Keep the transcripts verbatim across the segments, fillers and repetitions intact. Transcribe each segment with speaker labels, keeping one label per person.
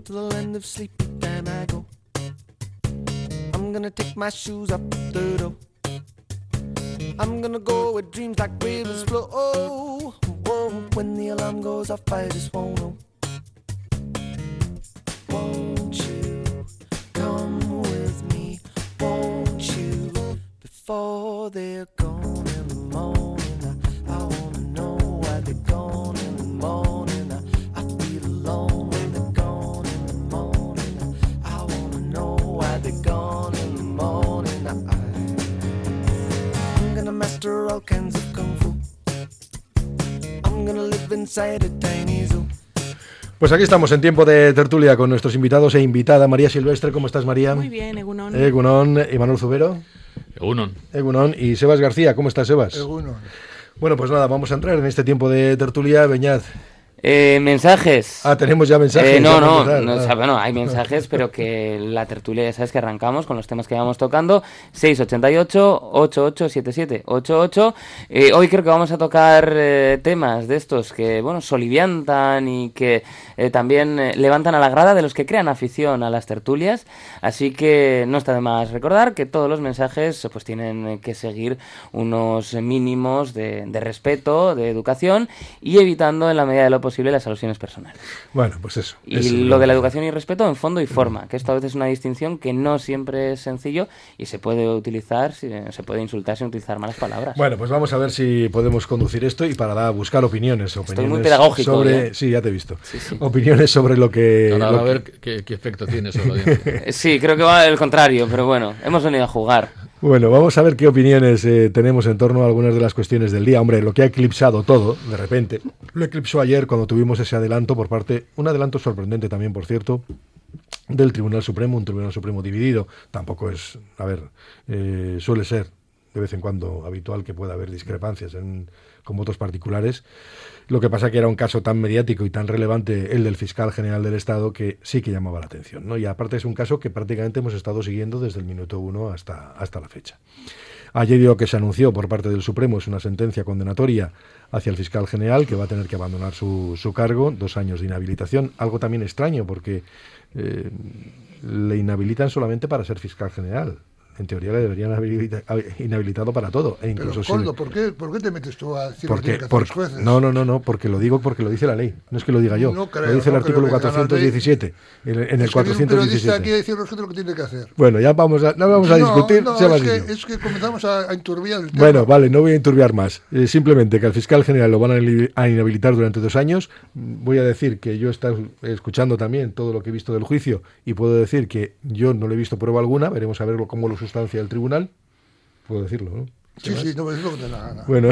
Speaker 1: to the land of sleepy time I go. I'm gonna take my shoes up the door. I'm gonna go where dreams like rivers flow. Oh, whoa, when the alarm goes off, I just won't know. Won't you come with me? Won't you? Before they're gone in the morning, I, I wanna know why they're gone in the morning. I, I feel alone when they're gone in the morning. I wanna know why they're gone in the morning. I, I'm gonna master all kinds of kung fu. I'm gonna live inside a tiny zoo.
Speaker 2: Pues aquí estamos en tiempo de tertulia con nuestros invitados e invitada. María Silvestre, ¿cómo estás, María?
Speaker 3: Muy bien, Egunon.
Speaker 2: Egunon, Imanol Zubero.
Speaker 4: Egunon.
Speaker 2: Egunon. Y Sebas García, ¿cómo estás, Sebas?
Speaker 5: Egunon.
Speaker 2: Bueno, pues nada, vamos a entrar en este tiempo de tertulia. Beñat.
Speaker 6: Eh, mensajes.
Speaker 2: Ah, tenemos ya mensajes.
Speaker 6: Eh, no, no,
Speaker 2: empezar,
Speaker 6: no
Speaker 2: ah.
Speaker 6: o sea, bueno, hay mensajes, pero que la tertulia, ya sabes que arrancamos con los temas que vamos tocando. seis ocho ocho, ocho ocho siete siete, ocho ocho. Eh, hoy creo que vamos a tocar eh, temas de estos que, bueno, soliviantan y que eh, también eh, levantan a la grada de los que crean afición a las tertulias. Así que no está de más recordar que todos los mensajes pues tienen que seguir unos mínimos de, de respeto, de educación y evitando en la medida de lo posible las alusiones personales.
Speaker 2: Bueno, pues eso.
Speaker 6: Y
Speaker 2: eso
Speaker 6: lo de la educación y respeto en fondo y forma, que esto a veces es una distinción que no siempre es sencillo y se puede utilizar, se puede insultar sin utilizar malas palabras.
Speaker 2: Bueno, pues vamos a ver si podemos conducir esto y para dar, buscar opiniones. opiniones
Speaker 6: Estoy muy pedagógico.
Speaker 2: Sobre,
Speaker 6: ¿eh?
Speaker 2: Sí, ya te he visto.
Speaker 6: Sí, sí.
Speaker 2: Opiniones sobre lo que...
Speaker 4: Ahora
Speaker 2: lo
Speaker 4: a
Speaker 2: que...
Speaker 4: ver qué, qué efecto tiene sobre la audiencia.
Speaker 6: Sí, creo que va al contrario, pero bueno, hemos venido a jugar.
Speaker 2: Bueno, vamos a ver qué opiniones eh, tenemos en torno a algunas de las cuestiones del día. Hombre, lo que ha eclipsado todo, de repente, lo eclipsó ayer cuando tuvimos ese adelanto por parte, un adelanto sorprendente también, por cierto, del Tribunal Supremo, un Tribunal Supremo dividido. Tampoco es, a ver, eh, suele ser de vez en cuando habitual que pueda haber discrepancias en, con votos particulares. Lo que pasa que era un caso tan mediático y tan relevante, el del fiscal general del Estado, que sí que llamaba la atención, ¿no? Y aparte es un caso que prácticamente hemos estado siguiendo desde el minuto uno hasta, hasta la fecha. Ayer lo que se anunció por parte del Supremo es una sentencia condenatoria hacia el fiscal general, que va a tener que abandonar su, su cargo, dos años de inhabilitación, algo también extraño porque eh, le inhabilitan solamente para ser fiscal general. En teoría le deberían haber inhabilitado para todo. E incluso
Speaker 5: Pero, Coldo,
Speaker 2: si...
Speaker 5: ¿por qué, ¿por qué te metes tú a decir
Speaker 2: porque,
Speaker 5: lo que
Speaker 2: porque,
Speaker 5: los jueces?
Speaker 2: No, no, no, no, porque lo digo porque lo dice la ley. No es que lo diga yo.
Speaker 5: No creo,
Speaker 2: lo dice el
Speaker 5: no
Speaker 2: artículo
Speaker 5: creo que
Speaker 2: cuatrocientos diecisiete. En, en el
Speaker 5: es que viene un periodista
Speaker 2: cuatrocientos diecisiete.
Speaker 5: aquí a decir lo que tiene que hacer.
Speaker 2: Bueno, ya vamos a, no vamos a
Speaker 5: no,
Speaker 2: discutir.
Speaker 5: No,
Speaker 2: se
Speaker 5: es, que, es que comenzamos a, a enturbiar el tema.
Speaker 2: Bueno, vale, no voy a enturbiar más. Eh, simplemente que al fiscal general lo van a, a inhabilitar durante dos años. Voy a decir que yo he estado escuchando también todo lo que he visto del juicio y puedo decir que yo no le he visto prueba alguna. Veremos a ver cómo lo sustancia el tribunal. Puedo decirlo, ¿no?
Speaker 5: Sí, sí, no es lo que te da la gana.
Speaker 2: Bueno,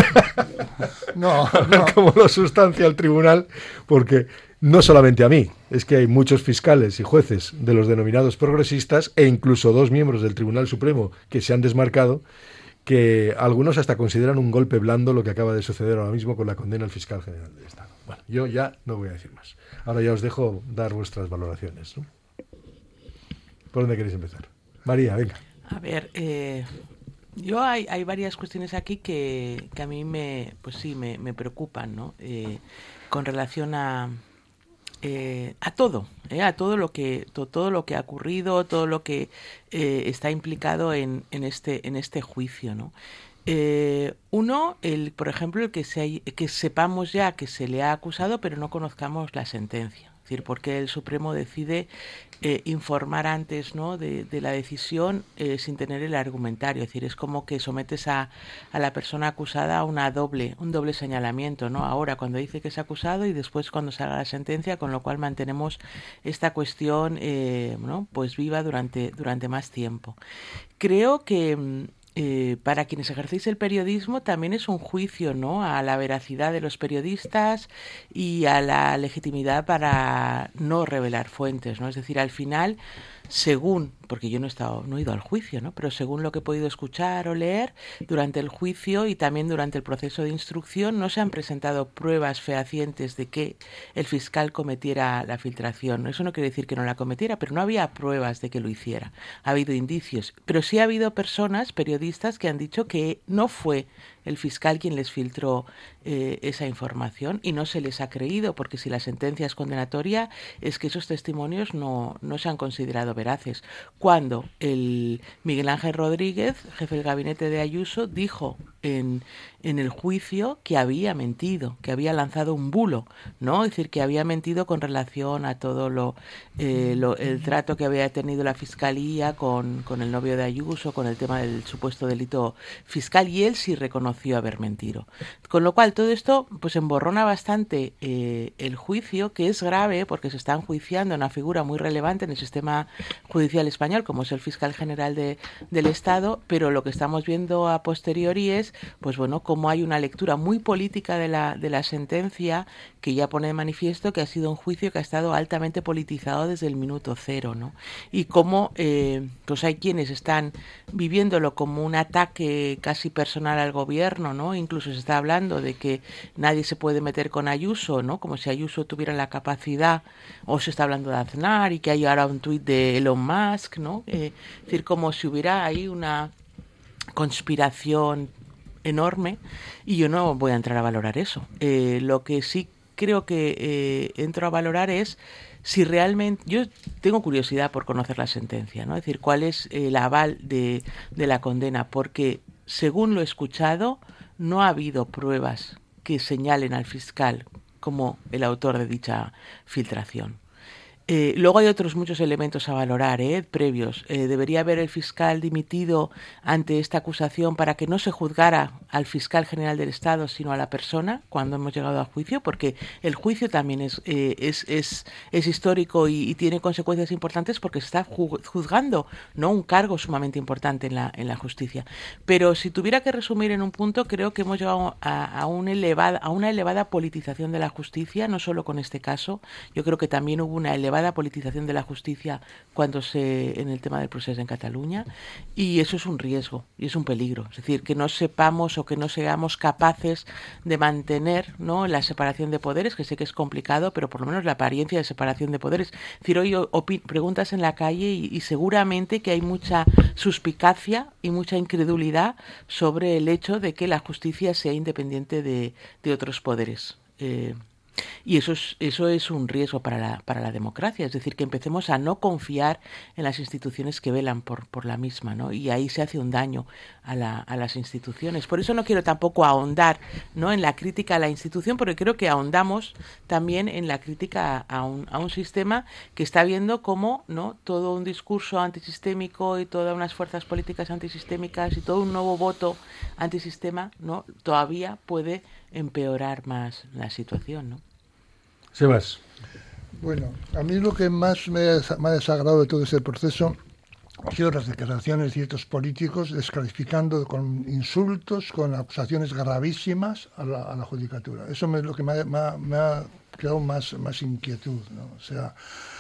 Speaker 5: no, no.
Speaker 2: Cómo lo sustancia el tribunal, porque no solamente a mí, es que hay muchos fiscales y jueces de los denominados progresistas e incluso dos miembros del Tribunal Supremo que se han desmarcado, que algunos hasta consideran un golpe blando lo que acaba de suceder ahora mismo con la condena al fiscal general del Estado. Bueno, yo ya no voy a decir más. Ahora ya os dejo dar vuestras valoraciones, ¿no? ¿Por dónde queréis empezar? María, venga.
Speaker 3: A ver, eh... Yo hay, hay varias cuestiones aquí que, que a mí me, pues sí, me, me preocupan, ¿no? Eh, con relación a, eh, a todo, ¿eh? a todo lo que, to, todo lo que ha ocurrido, todo lo que eh, está implicado en, en este, en este juicio, ¿no? Eh, uno, el, por ejemplo, el que, se, que sepamos ya que se le ha acusado, pero no conozcamos la sentencia. Es decir, porque el Supremo decide eh, informar antes, ¿no?, de, de la decisión eh, sin tener el argumentario. Es decir, es como que sometes a, a la persona acusada a una doble, un doble señalamiento, ¿no? Ahora cuando dice que es acusado y después cuando salga la sentencia, con lo cual mantenemos esta cuestión eh, ¿no?, pues viva durante, durante más tiempo. Creo que Eh, para quienes ejercéis el periodismo también es un juicio, ¿no?, a la veracidad de los periodistas y a la legitimidad para no revelar fuentes, ¿no? Es decir, al final, según, porque yo no he estado, no he ido al juicio, ¿no?, pero según lo que he podido escuchar o leer, durante el juicio y también durante el proceso de instrucción no se han presentado pruebas fehacientes de que el fiscal cometiera la filtración. Eso no quiere decir que no la cometiera, pero no había pruebas de que lo hiciera. Ha habido indicios, pero sí ha habido personas, periodistas, que han dicho que no fue el fiscal quien les filtró eh, esa información y no se les ha creído, porque si la sentencia es condenatoria es que esos testimonios no, no se han considerado veraces. Cuando el Miguel Ángel Rodríguez, jefe del gabinete de Ayuso, dijo en, en el juicio que había mentido, que había lanzado un bulo, ¿no? Es decir, que había mentido con relación a todo lo, eh, lo el trato que había tenido la Fiscalía con, con el novio de Ayuso, con el tema del supuesto delito fiscal, y él sí reconoció haber mentido. Con lo cual, todo esto pues emborrona bastante eh, el juicio, que es grave porque se está enjuiciando una figura muy relevante en el sistema judicial español, como es el fiscal general de, del Estado, pero lo que estamos viendo a posteriori es, pues bueno, como hay una lectura muy política de la, de la sentencia que ya pone de manifiesto que ha sido un juicio que ha estado altamente politizado desde el minuto cero, ¿no? Y cómo eh, pues hay quienes están viviéndolo como un ataque casi personal al gobierno, ¿no? Incluso se está hablando de que nadie se puede meter con Ayuso, ¿no? Como si Ayuso tuviera la capacidad, o se está hablando de Aznar y que hay ahora un tuit de Elon Musk, ¿no? Eh, es decir, como si hubiera ahí una conspiración enorme, y yo no voy a entrar a valorar eso. Eh, lo que sí creo que eh, entro a valorar es si realmente, yo tengo curiosidad por conocer la sentencia, ¿no? Es decir, cuál es el aval de, de la condena, porque según lo he escuchado, no ha habido pruebas que señalen al fiscal como el autor de dicha filtración. Eh, luego hay otros muchos elementos a valorar, ¿eh? previos. Eh, ¿Debería haber el fiscal dimitido ante esta acusación para que no se juzgara al fiscal general del Estado, sino a la persona cuando hemos llegado a juicio? Porque el juicio también es, eh, es, es, es histórico y, y tiene consecuencias importantes porque se está juzgando, ¿no?, un cargo sumamente importante en la, en la justicia. Pero si tuviera que resumir en un punto, creo que hemos llegado a, a, un elevada, a una elevada politización de la justicia, no solo con este caso. Yo creo que también hubo una elevada politización de la justicia cuando se en el tema del proceso en Cataluña, y eso es un riesgo y es un peligro, es decir, que no sepamos o que no seamos capaces de mantener, ¿no?, la separación de poderes, que sé que es complicado, pero por lo menos la apariencia de separación de poderes. Es decir, hoy opi- preguntas en la calle y, y seguramente que hay mucha suspicacia y mucha incredulidad sobre el hecho de que la justicia sea independiente de, de otros poderes. Eh, Y eso es, eso es un riesgo para la, para la democracia, es decir, que empecemos a no confiar en las instituciones que velan por, por la misma, ¿no? Y ahí se hace un daño a, la, a las instituciones. Por eso no quiero tampoco ahondar, ¿no?, en la crítica a la institución, porque creo que ahondamos también en la crítica a un, a un sistema que está viendo cómo, ¿no?, todo un discurso antisistémico y todas unas fuerzas políticas antisistémicas y todo un nuevo voto antisistema, ¿no?, todavía puede empeorar más la situación, ¿no?
Speaker 2: Sebas.
Speaker 5: Bueno, a mí lo que más me, des- me ha desagrado de todo ese proceso han sido las declaraciones de ciertos políticos descalificando con insultos, con acusaciones gravísimas a la, a la judicatura. Eso es lo que me ha, me ha, me ha creado más, más inquietud, ¿no? O sea,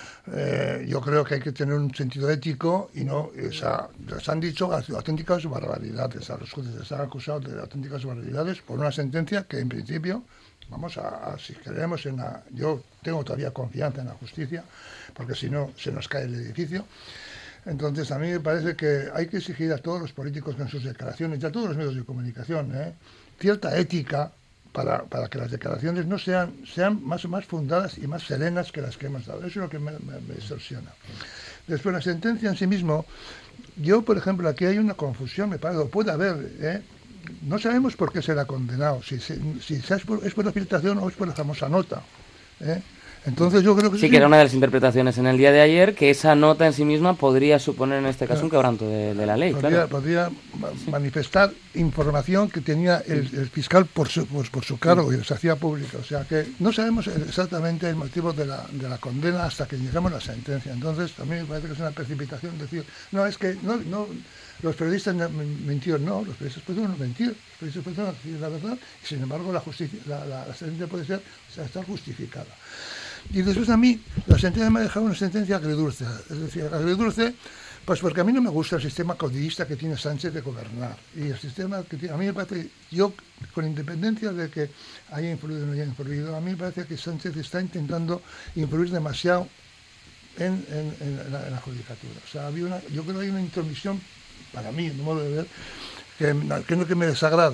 Speaker 5: eh, yo creo que hay que tener un sentido ético y no, o sea, les han dicho auténticas barbaridades, a los jueces les han acusado de auténticas barbaridades por una sentencia que en principio, vamos a, a si creemos en la, yo tengo todavía confianza en la justicia, porque si no se nos cae el edificio. Entonces a mí me parece que hay que exigir a todos los políticos en sus declaraciones y a todos los medios de comunicación, ¿eh?, cierta ética para, para que las declaraciones no sean, sean más, más fundadas y más serenas que las que hemos dado. Eso es lo que me, me, me distorsiona. Después, la sentencia en sí mismo, yo, por ejemplo, aquí hay una confusión, me parece, o puede haber, ¿eh? No sabemos por qué será condenado, si, si, si es, por, es por la filtración o es por la famosa nota, ¿eh? Entonces yo creo que...
Speaker 6: Sí, que era una de las interpretaciones en el día de ayer, que esa nota en sí misma podría suponer en este caso un quebranto de, de la ley,
Speaker 5: podría,
Speaker 6: claro.
Speaker 5: podría manifestar información que tenía el, el fiscal por su, por, por su cargo y se hacía pública. O sea que no sabemos exactamente el motivo de la, de la condena hasta que llegamos a la sentencia. Entonces también me parece que es una precipitación decir, no, es que no, no los periodistas mintieron, no, los periodistas pueden mentir, los periodistas pueden decir la verdad, y sin embargo la justicia, la, la, la sentencia puede ser, o sea, estar justificada. Y después a mí, la sentencia me ha dejado una sentencia agridulce. Es decir, agridulce, pues porque a mí no me gusta el sistema caudillista que tiene Sánchez de gobernar. Y el sistema que tiene, a mí me parece, yo, con independencia de que haya influido o no haya influido, a mí me parece que Sánchez está intentando influir demasiado en, en, en, la, en la judicatura. O sea, había una, yo creo que hay una intromisión, para mí, en mi modo de ver, que, que es lo que me desagrada.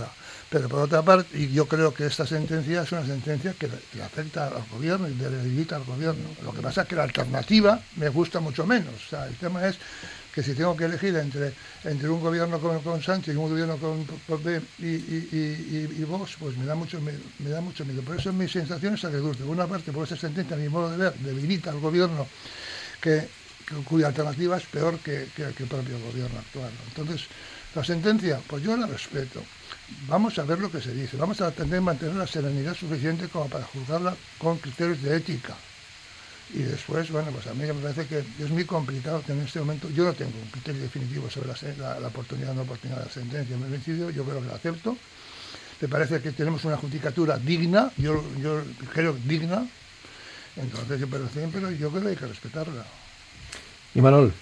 Speaker 5: Pero por otra parte, y yo creo que esta sentencia es una sentencia que le, le afecta al gobierno y le debilita al gobierno. Lo que pasa es que la alternativa me gusta mucho menos. O sea, el tema es que si tengo que elegir entre, entre un gobierno con, con Sánchez y un gobierno con P P y, y, y, y, y Vox, pues me da mucho me, me da mucho miedo. Por eso mi sensación es agridulce. Por una parte, por esta sentencia, a mi modo de ver, debilita al gobierno, que, que cuya alternativa es peor que, que, que el propio gobierno actual. Entonces, la sentencia, pues yo la respeto. Vamos a ver lo que se dice. Vamos a tener que mantener la serenidad suficiente como para juzgarla con criterios de ética. Y después, bueno, pues a mí me parece que es muy complicado que en este momento yo no tengo un criterio definitivo sobre la, la, la oportunidad o no oportunidad de la sentencia. Me he vencido, yo creo que la acepto. Me parece que tenemos una judicatura digna, yo, yo creo digna. Entonces, yo, pero, pero yo creo que hay que respetarla.
Speaker 2: ¿Y Manol?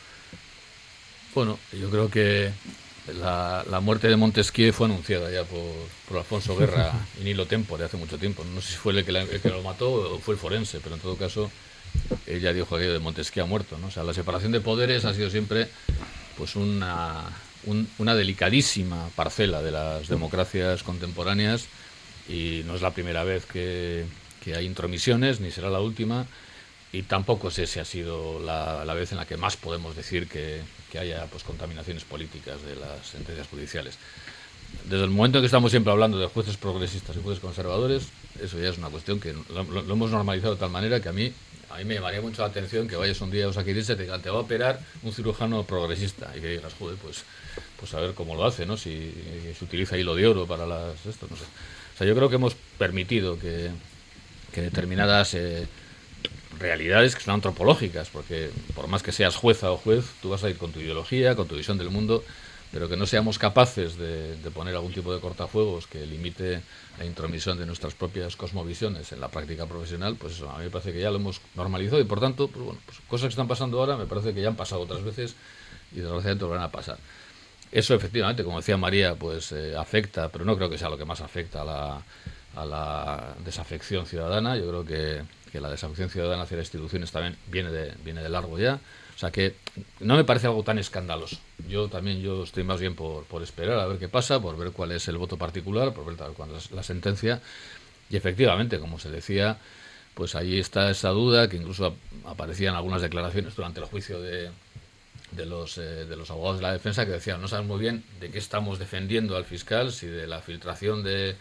Speaker 4: Bueno, yo creo que la, la muerte de Montesquieu fue anunciada ya por, por Alfonso Guerra y Nilo Tempore hace mucho tiempo. No sé si fue el que, la, el que lo mató o fue el forense, pero en todo caso ella dijo que de Montesquieu ha muerto, ¿no? O sea, la separación de poderes ha sido siempre pues una, un, una delicadísima parcela de las democracias contemporáneas y no es la primera vez que, que hay intromisiones, ni será la última. Y tampoco sé si ha sido la, la vez en la que más podemos decir que, que haya pues contaminaciones políticas de las sentencias judiciales. Desde el momento en que estamos siempre hablando de jueces progresistas y jueces conservadores, eso ya es una cuestión que lo, lo, lo hemos normalizado de tal manera que a mí, a mí me llamaría mucho la atención que vayas un día a Osakidetza y te digan, te va a operar un cirujano progresista, y que digas, joder, pues, pues a ver cómo lo hace, ¿no? Si se utiliza hilo de oro para las esto, no sé. O sea, yo creo que hemos permitido que, que determinadas eh, realidades que son antropológicas, porque por más que seas jueza o juez, tú vas a ir con tu ideología, con tu visión del mundo, pero que no seamos capaces de, de poner algún tipo de cortafuegos que limite la intromisión de nuestras propias cosmovisiones en la práctica profesional, pues eso, a mí me parece que ya lo hemos normalizado y por tanto, pues bueno, pues cosas que están pasando ahora me parece que ya han pasado otras veces y desgraciadamente van a pasar. Eso efectivamente, como decía María, pues eh, afecta, pero no creo que sea lo que más afecta a la, a la desafección ciudadana. Yo creo que que la desafección ciudadana hacia las instituciones también viene de, viene de largo ya. O sea que no me parece algo tan escandaloso. Yo también yo estoy más bien por, por esperar a ver qué pasa, por ver cuál es el voto particular, por ver cuál es la sentencia. Y efectivamente, como se decía, pues ahí está esa duda que incluso aparecían algunas declaraciones durante el juicio de, de, los, eh, de los abogados de la defensa que decían, no saben muy bien de qué estamos defendiendo al fiscal, si de la filtración de,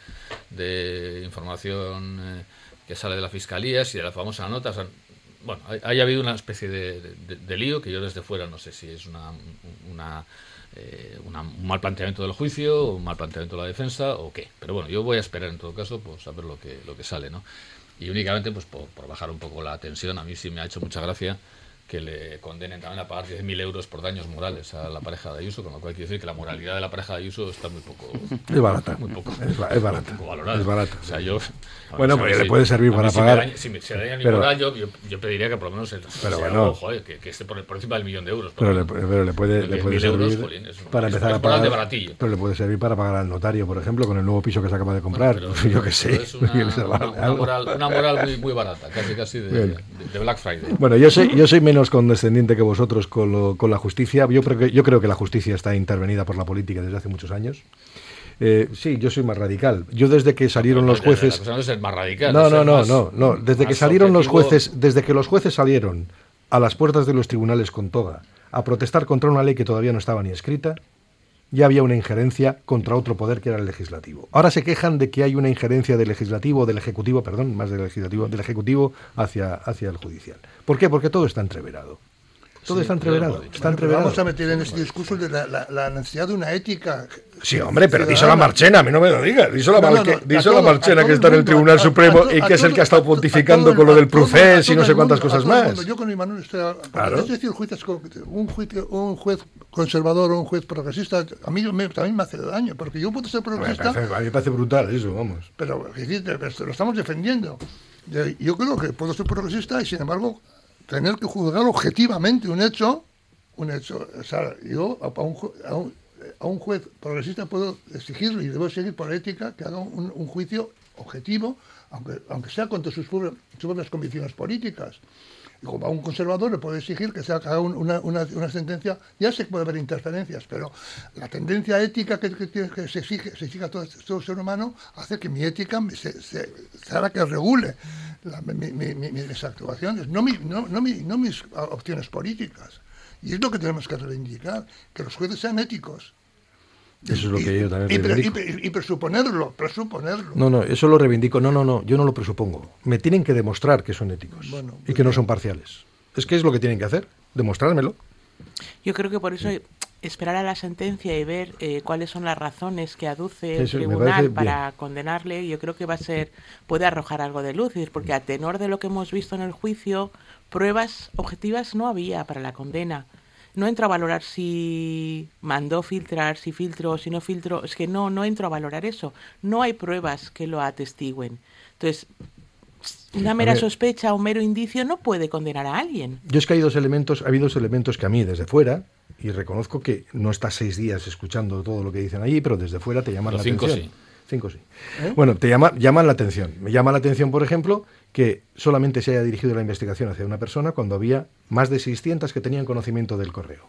Speaker 4: de información eh, que sale de la Fiscalía, si de la famosa nota. O sea, bueno, hay, hay habido una especie de, de, de lío que yo desde fuera no sé si es una, una, eh, una, un mal planteamiento del juicio, o un mal planteamiento de la defensa, o qué. Pero bueno, yo voy a esperar en todo caso pues a ver lo que, lo que sale, ¿no? Y únicamente pues por, por bajar un poco la tensión, a mí sí me ha hecho mucha gracia que le condenen también a pagar diez mil euros por daños morales a la pareja de Ayuso, con lo cual quiere decir que la moralidad de la pareja de Ayuso está muy poco...
Speaker 2: Es barata.
Speaker 4: Muy poco,
Speaker 2: es, ba es barata.
Speaker 4: Muy poco valorada.
Speaker 2: Es barata.
Speaker 4: O sea, yo...
Speaker 2: Bueno, pues si, le puede servir para
Speaker 4: si
Speaker 2: pagar...
Speaker 4: Me daña, si me, si me daña mi
Speaker 2: pero,
Speaker 4: moral, yo, yo, yo pediría que por lo menos... El,
Speaker 2: pero
Speaker 4: sea,
Speaker 2: bueno...
Speaker 4: Ojo, eh, que, que esté por, por encima del millón de euros.
Speaker 2: Pero le, pero le puede, le puede servir
Speaker 4: euros, jolín, es,
Speaker 2: para
Speaker 4: es,
Speaker 2: empezar
Speaker 4: es
Speaker 2: a pagar...
Speaker 4: de baratillo.
Speaker 2: Pero le puede servir para pagar al notario, por ejemplo, con el nuevo piso que se acaba de comprar.
Speaker 4: Bueno, pero,
Speaker 2: yo qué sé.
Speaker 4: Es una, una, una, moral, una moral muy, muy barata, casi casi de, de, de Black Friday.
Speaker 2: Bueno, yo soy, yo soy menos condescendiente que vosotros con, lo, con la justicia. Yo creo, que, yo creo que la justicia está intervenida por la política desde hace muchos años. Eh, sí, yo soy más radical. Yo desde que salieron no, los jueces...
Speaker 4: La cosa no es el más radical.
Speaker 2: No,
Speaker 4: es
Speaker 2: no, no,
Speaker 4: más,
Speaker 2: no, no. Desde que salieron
Speaker 4: objetivo...
Speaker 2: los jueces, desde que los jueces salieron a las puertas de los tribunales con toga a protestar contra una ley que todavía no estaba ni escrita, ya había una injerencia contra otro poder que era el legislativo. Ahora se quejan de que hay una injerencia del legislativo, del ejecutivo, perdón, más del legislativo, del ejecutivo hacia, hacia el judicial. ¿Por qué? Porque todo está entreverado. Todo sí, está entreverado. Está
Speaker 5: bueno,
Speaker 2: entreverado.
Speaker 5: Vamos a meter en este discurso de la, la, la necesidad de una ética.
Speaker 2: Sí, hombre, pero díselo a Marchena, a mí no me lo digas. Díselo a,
Speaker 5: no,
Speaker 2: Mar
Speaker 5: no, no,
Speaker 2: díselo a Marchena,
Speaker 5: a
Speaker 2: que está en el
Speaker 5: mundo,
Speaker 2: Tribunal
Speaker 5: a,
Speaker 2: Supremo
Speaker 5: a, a,
Speaker 2: y que es el que ha estado pontificando
Speaker 5: a, a,
Speaker 2: con lo del
Speaker 5: a todo,
Speaker 2: procés y no sé cuántas
Speaker 5: mundo,
Speaker 2: cosas más.
Speaker 5: Yo con mi Manuel estoy...
Speaker 2: Claro.
Speaker 5: Es decir, jueces, un, juez, un juez conservador o un juez progresista, a mí me, también me hace daño, porque yo puedo ser progresista...
Speaker 2: A mí me parece, me parece brutal eso, vamos.
Speaker 5: Pero lo estamos defendiendo. Yo creo que puedo ser progresista y, sin embargo, tener que juzgar objetivamente un hecho... un hecho, o sea, yo a un, a, un, a un juez progresista puedo exigirlo y debo seguir por ética que haga un, un juicio objetivo, aunque, aunque sea contra sus, sus propias convicciones políticas. Y como a un conservador le puede exigir que se haga un- una, una, una sentencia, ya se puede haber interferencias, pero la tendencia ética que, que, tiene- que se exige, se exige a todo, todo ser humano hace que mi ética me- se, se, se haga que regule la- mi- mi- mi- mis actuaciones, no, mi, no, no, mi- no mis opciones políticas. Y es lo que tenemos que reivindicar, que los jueces sean éticos.
Speaker 2: Eso es lo
Speaker 5: Y-
Speaker 2: que yo también
Speaker 5: y, pre-
Speaker 2: reivindico.
Speaker 5: y pre- y presuponerlo, presuponerlo.
Speaker 2: No, no, eso lo reivindico. No, no, no, yo no lo presupongo. Me tienen que demostrar que son éticos
Speaker 5: Bueno,
Speaker 2: y que no son parciales. Es que es lo que tienen que hacer, demostrármelo.
Speaker 3: Yo creo que por eso esperar a la sentencia y ver eh, cuáles son las razones que aduce el
Speaker 2: Eso me
Speaker 3: tribunal
Speaker 2: parece
Speaker 3: para
Speaker 2: bien.
Speaker 3: condenarle, yo creo que va a ser, puede arrojar algo de luz, porque a tenor de lo que hemos visto en el juicio, pruebas objetivas no había para la condena. No entro a valorar si mandó filtrar, si filtró, si no filtró, es que no, no entro a valorar eso. No hay pruebas que lo atestiguen. Entonces, una mera
Speaker 2: ver.
Speaker 3: sospecha, un mero indicio no puede condenar a alguien.
Speaker 2: Yo es que hay dos elementos, ha habido dos elementos que a mí desde fuera, y reconozco que no estás seis días escuchando todo lo que dicen allí, pero desde fuera te llaman
Speaker 4: Pero
Speaker 2: la
Speaker 4: cinco
Speaker 2: atención.
Speaker 4: sí.
Speaker 2: Cinco sí. Bueno, te llama, llaman la atención. Me llama la atención, por ejemplo, que solamente se haya dirigido la investigación hacia una persona cuando había más de seiscientas que tenían conocimiento del correo.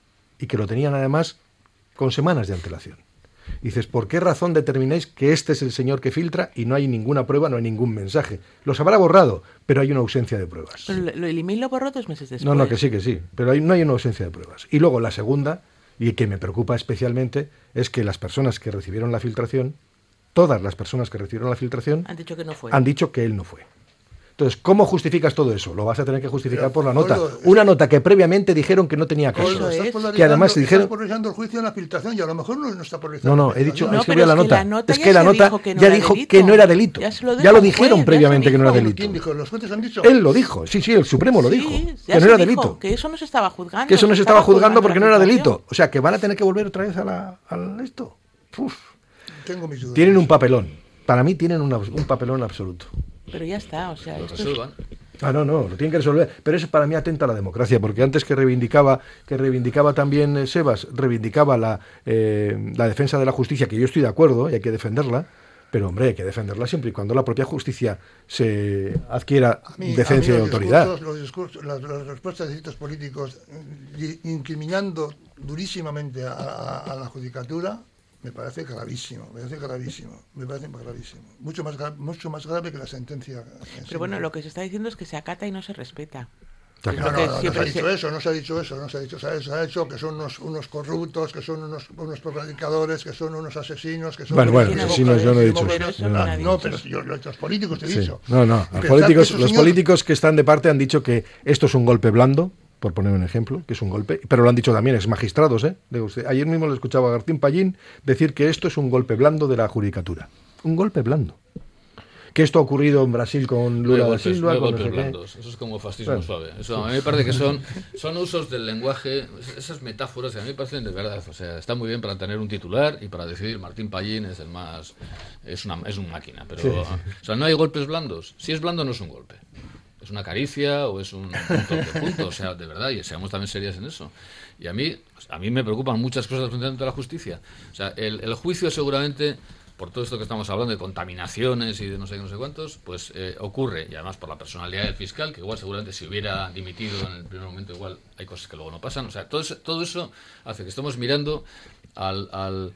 Speaker 2: Y que lo tenían además con semanas de antelación. Dices, ¿por qué razón determináis que este es el señor que filtra y no hay ninguna prueba, no hay ningún mensaje? Los habrá borrado, pero hay una ausencia de pruebas.
Speaker 3: Pero lo, lo eliminé y lo borró dos meses después.
Speaker 2: No, no, que sí, que sí, pero hay, no hay una ausencia de pruebas. Y luego la segunda, y que me preocupa especialmente, es que las personas que recibieron la filtración, todas las personas que recibieron la filtración,
Speaker 3: Han dicho que no fue.
Speaker 2: han dicho que él no fue. Entonces, ¿cómo justificas todo eso? Lo vas a tener que justificar
Speaker 5: Pero,
Speaker 2: por la nota.
Speaker 5: Coldo,
Speaker 2: Una nota que previamente dijeron que no tenía caso.
Speaker 3: Eso
Speaker 5: Estás
Speaker 3: es.
Speaker 5: polarizando-
Speaker 2: Que además dijeron-
Speaker 5: estás polarizando el juicio en la filtración y a lo mejor no, no está polarizando.
Speaker 2: No, no,
Speaker 5: la
Speaker 2: he dicho,
Speaker 5: filtración.
Speaker 3: No,
Speaker 2: es que
Speaker 3: pero
Speaker 2: voy a la
Speaker 3: es que
Speaker 2: nota.
Speaker 3: la nota
Speaker 2: Es
Speaker 3: ya
Speaker 2: que la
Speaker 3: se
Speaker 2: nota
Speaker 3: dijo que no
Speaker 2: ya
Speaker 3: era
Speaker 2: dijo
Speaker 3: delito.
Speaker 2: que no era delito.
Speaker 3: Ya se lo
Speaker 2: Ya
Speaker 3: dijo
Speaker 2: lo
Speaker 3: el
Speaker 2: dijeron
Speaker 3: juez, ya se
Speaker 2: previamente que no era
Speaker 3: dijo.
Speaker 2: delito.
Speaker 5: ¿Quién dijo? ¿Los jueces han dicho?
Speaker 2: Él lo dijo, sí, sí, el Supremo lo
Speaker 3: Sí,
Speaker 2: dijo,
Speaker 3: ya
Speaker 2: que
Speaker 3: se
Speaker 2: no era
Speaker 3: dijo,
Speaker 2: delito.
Speaker 3: Que eso no se estaba juzgando.
Speaker 2: Que eso no se estaba juzgando porque no era
Speaker 3: la
Speaker 2: delito.
Speaker 3: filtración.
Speaker 2: O sea, que van a tener que volver otra vez a la, a esto. Uf.
Speaker 5: Tengo mis dudas.
Speaker 2: Tienen un papelón. Para mí tienen una- un papelón absoluto.
Speaker 3: Pero ya está, o sea,
Speaker 4: Lo
Speaker 3: esto es-
Speaker 4: resuelvan.
Speaker 2: Ah, no, no, lo tienen que resolver. Pero eso para mí atenta a la democracia, porque antes que reivindicaba, que reivindicaba también eh, Sebas, reivindicaba la, eh, la defensa de la justicia, que yo estoy de acuerdo y hay que defenderla, pero hombre, hay que defenderla siempre y cuando la propia justicia se adquiera
Speaker 5: A mí-
Speaker 2: decencia
Speaker 5: a
Speaker 2: y
Speaker 5: mí los
Speaker 2: autoridad.
Speaker 5: discursos- los discursos, las, las respuestas de ciertos políticos eh, incriminando durísimamente a, a- a la judicatura me parece gravísimo, me parece gravísimo, me parece gravísimo. Mucho más, gra- mucho más grave que la sentencia. en sí
Speaker 3: Pero bueno,
Speaker 5: misma.
Speaker 3: lo que se está diciendo es que se acata y no se respeta.
Speaker 2: Se
Speaker 3: Es
Speaker 2: acata.
Speaker 3: lo
Speaker 5: No,
Speaker 3: que
Speaker 5: no, no, no se
Speaker 3: siempre
Speaker 5: ha dicho
Speaker 3: se-
Speaker 5: eso, no se ha dicho eso, no se ha dicho, se ha, se ha dicho que son unos, unos corruptos, que son unos, unos predicadores, que son unos asesinos, que son
Speaker 2: Bueno,
Speaker 5: unos
Speaker 2: bueno,
Speaker 3: asesinos, yo no he dicho
Speaker 5: demócratas.
Speaker 3: eso, no,
Speaker 5: No, pero yo, los políticos te he
Speaker 2: Sí.
Speaker 5: dicho.
Speaker 2: No, no,
Speaker 5: Y
Speaker 2: los
Speaker 5: pensar
Speaker 2: políticos,
Speaker 5: que esos
Speaker 2: los
Speaker 5: señores-
Speaker 2: políticos que están de parte han dicho que esto es un golpe blando, por poner un ejemplo, que es un golpe, pero lo han dicho también ex magistrados, ¿eh? De usted. Ayer mismo le escuchaba a Garcín Pallín decir que esto es un golpe blando de la judicatura. Un golpe blando. Que esto ha ocurrido en Brasil con
Speaker 4: No hay
Speaker 2: Lula da
Speaker 4: golpes,
Speaker 2: Silva,
Speaker 4: no hay
Speaker 2: con no
Speaker 4: golpes
Speaker 2: sé qué.
Speaker 4: blandos. Eso es como fascismo
Speaker 2: Bueno.
Speaker 4: suave. Eso a mí me parece que son, son usos del lenguaje, esas metáforas, a mí me parecen de verdad. O sea, está muy bien para tener un titular y para decidir Martín Pallín es el más. Es una, es una máquina. Pero,
Speaker 2: Sí.
Speaker 4: o sea, no hay golpes blandos. Si es blando, no es un golpe. Es una caricia o es un punto de punto. O sea, de verdad, y seamos también serias en eso. Y a mí, a mí me preocupan muchas cosas frente a la justicia. O sea, el, el juicio seguramente, por todo esto que estamos hablando de contaminaciones y de no sé qué, no sé cuántos, pues eh, ocurre, y además por la personalidad del fiscal, que igual seguramente si hubiera dimitido en el primer momento, igual hay cosas que luego no pasan. O sea, todo eso, todo eso hace que estemos mirando al, al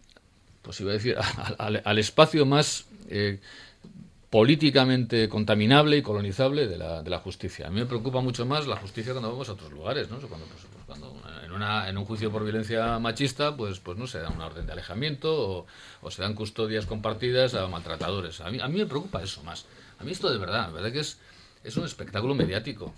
Speaker 4: pues iba a decir, al, al- al espacio más eh, políticamente contaminable y colonizable de la, de la justicia. A mí me preocupa mucho más la justicia cuando vamos a otros lugares, ¿no? O sea, cuando, pues, pues, cuando en, una, en un juicio por violencia machista, pues, pues no se da una orden de alejamiento o, o se dan custodias compartidas a maltratadores. A mí, a mí me preocupa eso más. A mí esto de verdad, la verdad que es, es un espectáculo mediático.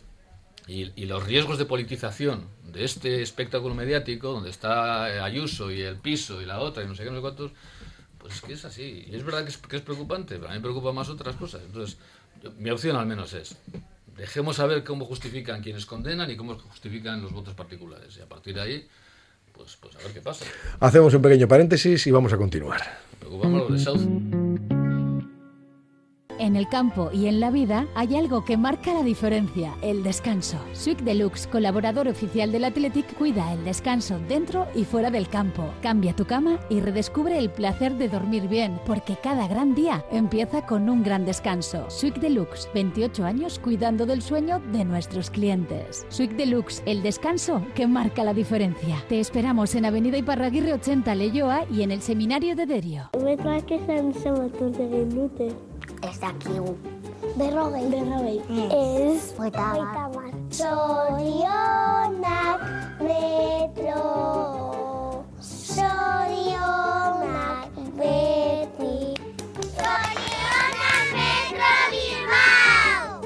Speaker 4: Y, y los riesgos de politización de este espectáculo mediático, donde está eh, Ayuso y el piso y la otra y no sé qué, no sé cuántos, pues es que es así. Y es verdad que es, que es preocupante, pero a mí me preocupan más otras cosas. Entonces, yo- mi opción al menos es, dejemos saber cómo justifican quienes condenan y cómo justifican los votos particulares. Y a partir de ahí, pues, pues a ver qué pasa.
Speaker 2: Hacemos un pequeño paréntesis y vamos a continuar.
Speaker 4: Me preocupa más lo de South.
Speaker 7: En el campo y en la vida hay algo que marca la diferencia, el descanso. Swick Deluxe, colaborador oficial del Athletic, cuida el descanso dentro y fuera del campo. Cambia tu cama y redescubre el placer de dormir bien, porque cada gran día empieza con un gran descanso. Swick Deluxe, veintiocho años cuidando del sueño de nuestros clientes. Swick Deluxe, el descanso que marca la diferencia. Te esperamos en Avenida Iparraguirre ochenta, Leioa, y en el Seminario de Derio.
Speaker 8: Ez dakigu. Berrogei. Berrogei. Ez. Hogeita hamar. Zorionak metro. Zorionak beti. Zorionak metro Bilbao.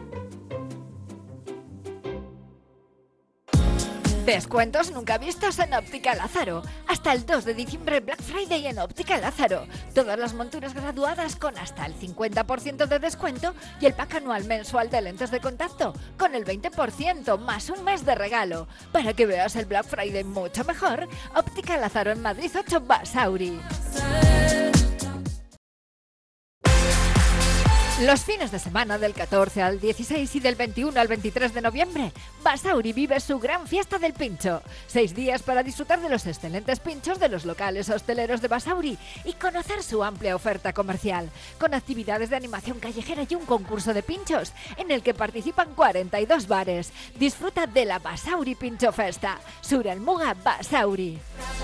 Speaker 9: Descuentos nunca vistos en Óptica Lázaro. Hasta el dos de diciembre Black Friday en Óptica Lázaro. Todas las monturas graduadas con hasta el cincuenta por ciento de descuento y el pack anual mensual de lentes de contacto con el veinte por ciento más un mes de regalo. Para que veas el Black Friday mucho mejor, Óptica Lázaro en Madrid ocho Basauri. Los fines de semana del catorce al dieciséis y del veintiuno al veintitrés de noviembre, Basauri vive su gran fiesta del pincho. Seis días para disfrutar de los excelentes pinchos de los locales hosteleros de Basauri y conocer su amplia oferta comercial, con actividades de animación callejera y un concurso de pinchos en el que participan cuarenta y dos bares. Disfruta de la Basauri Pincho Festa. Sura el Muga Basauri.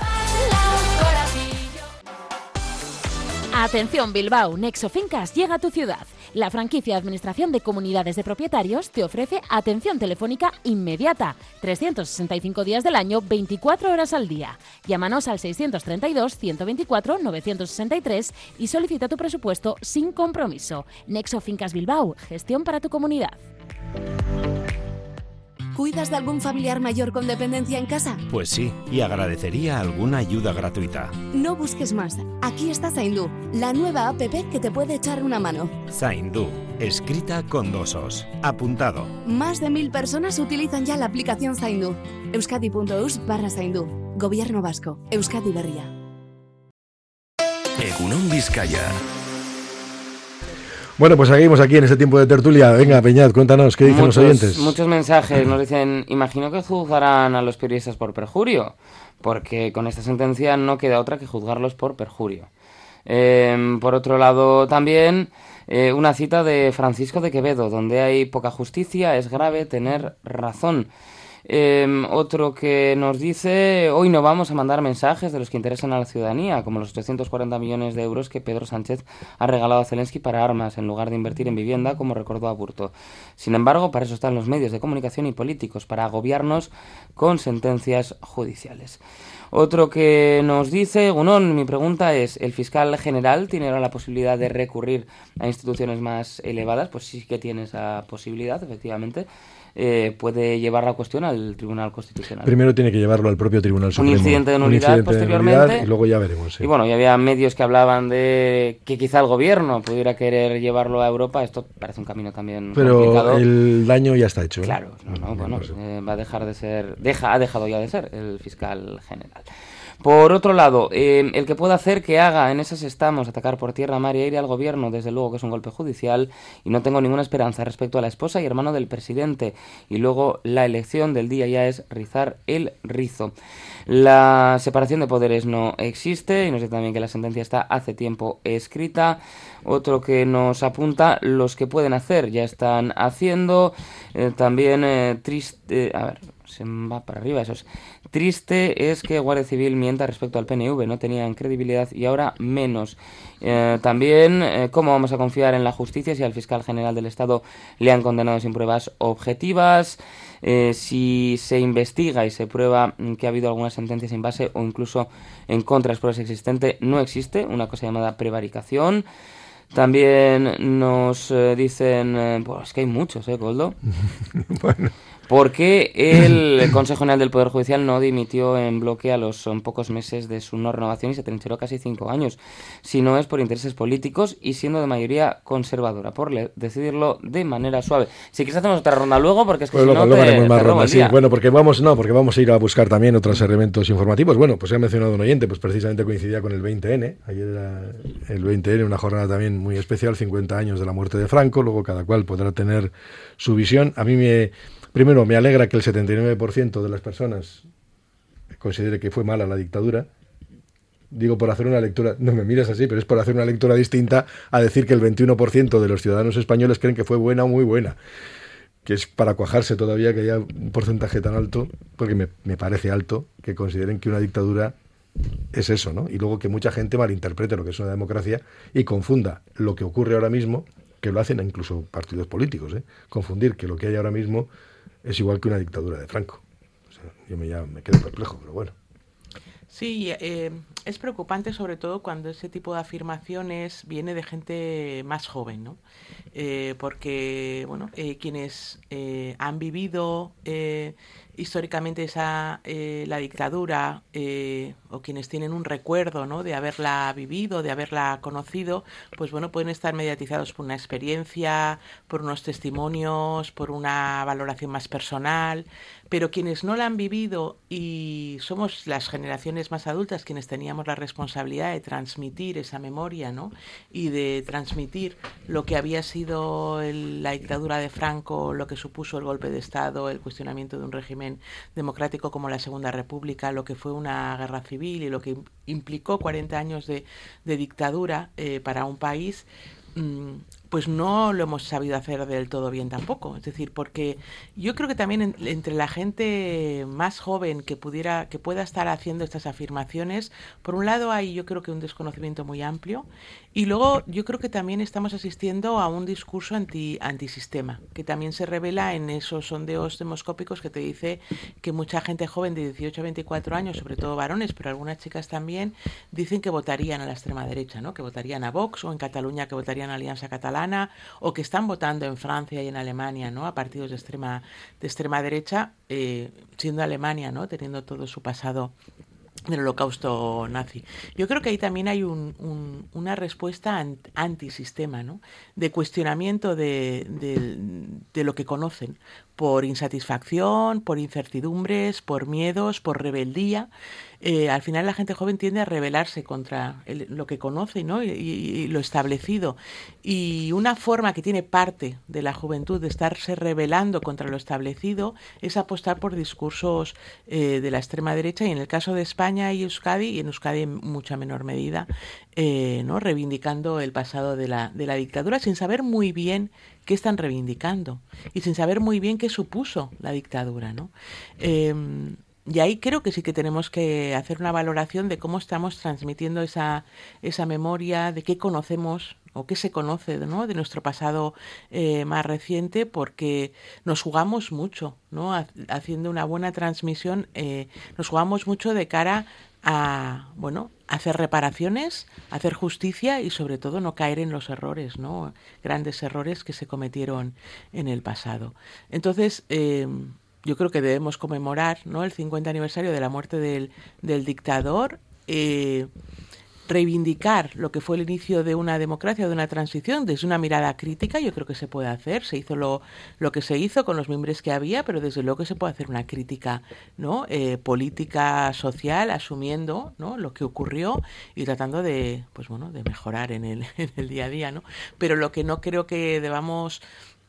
Speaker 10: Atención Bilbao, Nexo Fincas llega a tu ciudad. La franquicia de Administración de Comunidades de Propietarios te ofrece atención telefónica inmediata, trescientos sesenta y cinco días del año, veinticuatro horas al día. Llámanos al seiscientos treinta y dos, ciento veinticuatro, novecientos sesenta y tres y solicita tu presupuesto sin compromiso. Nexo Fincas Bilbao, gestión para tu comunidad.
Speaker 11: ¿Cuidas de algún familiar mayor con dependencia en casa?
Speaker 12: Pues sí, y agradecería alguna ayuda gratuita.
Speaker 11: No busques más. Aquí está Zaindú, la nueva app que te puede echar una mano.
Speaker 12: Zaindú, escrita con dos os. Apuntado.
Speaker 11: Más de mil personas utilizan ya la aplicación Zaindú. euskadi.eus barra Zaindú. Gobierno Vasco. Euskadi Berria.
Speaker 12: Egunon Vizcaya.
Speaker 2: Bueno, pues seguimos aquí en este tiempo de tertulia. Venga, Peñat, cuéntanos, ¿qué dicen
Speaker 6: muchos,
Speaker 2: los oyentes?
Speaker 6: Muchos mensajes nos dicen, imagino que juzgarán a los periodistas por perjurio, porque con esta sentencia no queda otra que juzgarlos por perjurio. Eh, por otro lado, también eh, una cita de Francisco de Quevedo, donde hay poca justicia, es grave tener razón. Eh, otro que nos dice, hoy no vamos a mandar mensajes de los que interesan a la ciudadanía, como los ochocientos cuarenta millones de euros que Pedro Sánchez ha regalado a Zelensky para armas, en lugar de invertir en vivienda, como recordó Aburto. Sin embargo, para eso están los medios de comunicación y políticos, para agobiarnos con sentencias judiciales. Otro que nos dice, Gunón, mi pregunta es, ¿el fiscal general tiene ahora la posibilidad de recurrir a instituciones más elevadas? Pues sí que tiene esa posibilidad, efectivamente. Eh, puede llevar la cuestión al Tribunal Constitucional.
Speaker 2: Primero tiene que llevarlo al propio Tribunal Supremo.
Speaker 6: Un incidente de nulidad
Speaker 2: incidente
Speaker 6: posteriormente.
Speaker 2: De nulidad, y luego ya veremos. Sí.
Speaker 6: Y bueno, ya había medios que hablaban de que quizá el gobierno pudiera querer llevarlo a Europa. Esto parece un camino también
Speaker 2: Pero
Speaker 6: complicado.
Speaker 2: el daño ya está hecho. ¿eh?
Speaker 6: Claro, no, no, bueno, eh, va a dejar de ser, deja, ha dejado ya de ser el fiscal general. Por otro lado, eh, el que pueda hacer que haga, en esas estamos, atacar por tierra, mar y aire al gobierno, desde luego que es un golpe judicial y no tengo ninguna esperanza respecto a la esposa y hermano del presidente. Y luego la elección del día ya es rizar el rizo. La separación de poderes no existe y nos dice también que la sentencia está hace tiempo escrita. Otro que nos apunta, los que pueden hacer ya están haciendo. Eh, también eh, triste... a ver... se va para arriba, eso es triste, es que Guardia Civil mienta respecto al P N V, no tenían credibilidad y ahora menos. Eh, también, eh, ¿cómo vamos a confiar en la justicia si al fiscal general del Estado le han condenado sin pruebas objetivas? Eh, si se investiga y se prueba que ha habido alguna sentencia sin base o incluso en contra de las pruebas existentes, no existe una cosa llamada prevaricación. También nos eh, dicen, eh, pues que hay muchos, ¿eh, Goldo?
Speaker 2: Bueno.
Speaker 6: ¿Por qué el Consejo General del Poder Judicial no dimitió en bloque a los son pocos meses de su no renovación y se trincheró casi cinco años? Si no es por intereses políticos y siendo de mayoría conservadora, por le- decidirlo de manera suave. Si quieres hacemos otra ronda luego, porque es que
Speaker 2: Pues
Speaker 6: si
Speaker 2: luego,
Speaker 6: no
Speaker 2: luego
Speaker 6: te,
Speaker 2: haremos más
Speaker 6: te robo
Speaker 2: rondas,
Speaker 6: el día.
Speaker 2: sí. Bueno, porque vamos, no, porque vamos a ir a buscar también otros elementos informativos. Bueno, pues se ha mencionado un oyente, pues precisamente coincidía con el veinte ene. Ayer era el veinte ene, una jornada también muy especial, cincuenta años de la muerte de Franco. Luego cada cual podrá tener su visión. A mí me, primero me alegra que el setenta y nueve por ciento de las personas considere que fue mala la dictadura. Digo por hacer una lectura, no me miras así, pero es por hacer una lectura distinta a decir que el veintiuno por ciento de los ciudadanos españoles creen que fue buena o muy buena, que es para cuajarse todavía que haya un porcentaje tan alto, porque me, me parece alto, que consideren que una dictadura es eso, ¿no? Y luego que mucha gente malinterprete lo que es una democracia y confunda lo que ocurre ahora mismo, que lo hacen incluso partidos políticos, ¿eh? Confundir que lo que hay ahora mismo es igual que una dictadura de Franco. O sea, yo me, ya me quedo perplejo, pero bueno.
Speaker 3: Sí, eh, es preocupante sobre todo cuando ese tipo de afirmaciones viene de gente más joven, ¿no? Eh, porque, bueno, eh, quienes eh, han vivido eh, históricamente esa eh, la dictadura eh, o quienes tienen un recuerdo, ¿no?, de haberla vivido, de haberla conocido, pues bueno, pueden estar mediatizados por una experiencia, por unos testimonios, por una valoración más personal, pero quienes no la han vivido y somos las generaciones más adultas quienes teníamos la responsabilidad de transmitir esa memoria, ¿no?, y de transmitir lo que había sido el, la dictadura de Franco, lo que supuso el golpe de Estado, el cuestionamiento de un régimen democrático como la Segunda República, lo que fue una guerra civil y lo que implicó cuarenta años de, de dictadura eh, para un país, mmm, pues no lo hemos sabido hacer del todo bien tampoco. Es decir, porque yo creo que también en, entre la gente más joven que pudiera, que pueda estar haciendo estas afirmaciones, por un lado hay yo creo que un desconocimiento muy amplio y luego yo creo que también estamos asistiendo a un discurso anti antisistema, que también se revela en esos sondeos demoscópicos que te dice que mucha gente joven de dieciocho a veinticuatro años, sobre todo varones, pero algunas chicas también, dicen que votarían a la extrema derecha, ¿no?, que votarían a Vox, o en Cataluña que votarían a Alianza Catalana, o que están votando en Francia y en Alemania, ¿no?, a partidos de extrema de extrema derecha, eh, siendo Alemania, ¿no?, teniendo todo su pasado del holocausto nazi. Yo creo que ahí también hay un, un, una respuesta antisistema, ¿no?, de cuestionamiento de, de, de lo que conocen, por insatisfacción, por incertidumbres, por miedos, por rebeldía. Eh, al final la gente joven tiende a rebelarse contra el, lo que conoce, ¿no?, y, y, y lo establecido. Y una forma que tiene parte de la juventud de estarse rebelando contra lo establecido es apostar por discursos eh, de la extrema derecha, y en el caso de España y Euskadi, y en Euskadi en mucha menor medida, eh, ¿no?, reivindicando el pasado de la, de la dictadura sin saber muy bien qué están reivindicando y sin saber muy bien qué supuso la dictadura, ¿no? Eh, y ahí creo que sí que tenemos que hacer una valoración de cómo estamos transmitiendo esa, esa memoria, de qué conocemos o qué se conoce, ¿no?, de nuestro pasado eh, más reciente, porque nos jugamos mucho, ¿no?, haciendo una buena transmisión, eh, nos jugamos mucho de cara a, bueno, hacer reparaciones, hacer justicia y sobre todo no caer en los errores, ¿no?, grandes errores que se cometieron en el pasado. Entonces, eh, yo creo que debemos conmemorar, ¿no?, el cincuenta aniversario de la muerte del, del dictador, eh, reivindicar lo que fue el inicio de una democracia, de una transición, desde una mirada crítica. Yo creo que se puede hacer, se hizo lo, lo que se hizo con los mimbres que había, pero desde luego que se puede hacer una crítica, ¿no?, eh, política, social, asumiendo, ¿no?, lo que ocurrió y tratando de, pues bueno, de mejorar en el, en el día a día, ¿no? Pero lo que no creo que debamos,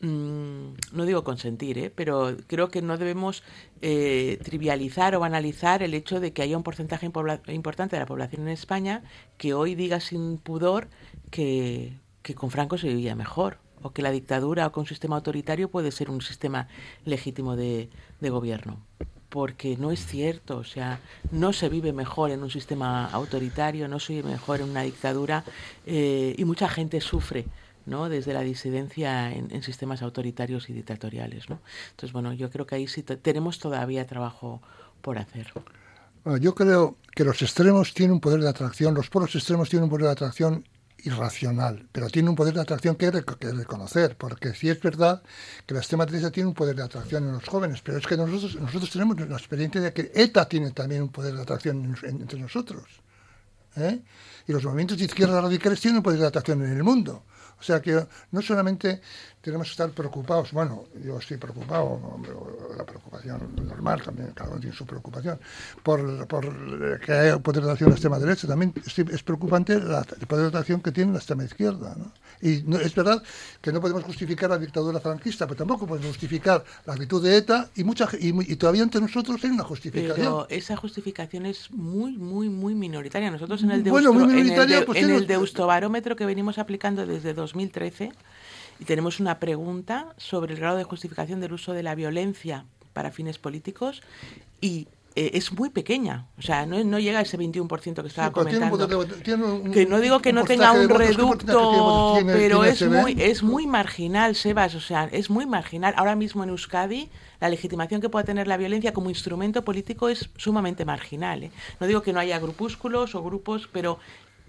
Speaker 3: no digo consentir, ¿eh? pero creo que no debemos eh, trivializar o banalizar el hecho de que haya un porcentaje importante de la población en España que hoy diga sin pudor que, que con Franco se vivía mejor, o que la dictadura o que un sistema autoritario puede ser un sistema legítimo de, de gobierno. Porque no es cierto, o sea, no se vive mejor en un sistema autoritario, no se vive mejor en una dictadura, eh, y mucha gente sufre, ¿no?, desde la disidencia en, en sistemas autoritarios y dictatoriales, ¿no? Entonces, bueno, yo creo que ahí sí tenemos todavía trabajo por hacer.
Speaker 5: Bueno, yo creo que los extremos tienen un poder de atracción, los polos extremos tienen un poder de atracción irracional, pero tiene un poder de atracción que, rec- que reconocer, porque sí es verdad que la extrema derecha tiene un poder de atracción en los jóvenes, pero es que nosotros, nosotros tenemos la experiencia de que ETA tiene también un poder de atracción en- en- entre nosotros. ¿eh? Y los movimientos de izquierda radicales tienen un poder de atracción en el mundo. O sea que no solamente tenemos que estar preocupados, bueno, yo estoy preocupado, hombre, la preocupación normal también, cada uno tiene su preocupación, por, por que haya poder de acción en la extrema derecha, también estoy- es preocupante la, el poder de acción que tiene la extrema izquierda, ¿no? Y no, es verdad que no podemos justificar la dictadura franquista, pero tampoco podemos justificar la actitud de ETA, y, mucha, y, y todavía entre nosotros hay una justificación.
Speaker 3: Pero esa justificación es muy, muy, muy minoritaria. Nosotros en el,
Speaker 5: Bueno,
Speaker 3: Deusto,
Speaker 5: muy
Speaker 3: en el,
Speaker 5: minoritaria,
Speaker 3: de-
Speaker 5: pues
Speaker 3: en
Speaker 5: tiene-
Speaker 3: el Deustobarómetro que venimos aplicando desde dos mil trece, y tenemos una pregunta sobre el grado de justificación del uso de la violencia para fines políticos, y eh, es muy pequeña. O sea, no, no llega a ese veintiuno por ciento que estaba
Speaker 5: Sí, pero tiene un
Speaker 3: comentando.
Speaker 5: poder de- tiene un-
Speaker 3: Que no digo que
Speaker 5: un
Speaker 3: no tenga
Speaker 5: porcentaje
Speaker 3: un
Speaker 5: de votos, ¿qué porcentaje de
Speaker 3: reducto,
Speaker 5: votos tiene-
Speaker 3: pero
Speaker 5: tiene
Speaker 3: es
Speaker 5: S B?
Speaker 3: muy, es muy marginal, Sebas. O sea, es muy marginal. Ahora mismo en Euskadi, la legitimación que pueda tener la violencia como instrumento político es sumamente marginal, ¿eh? No digo que no haya grupúsculos o grupos, pero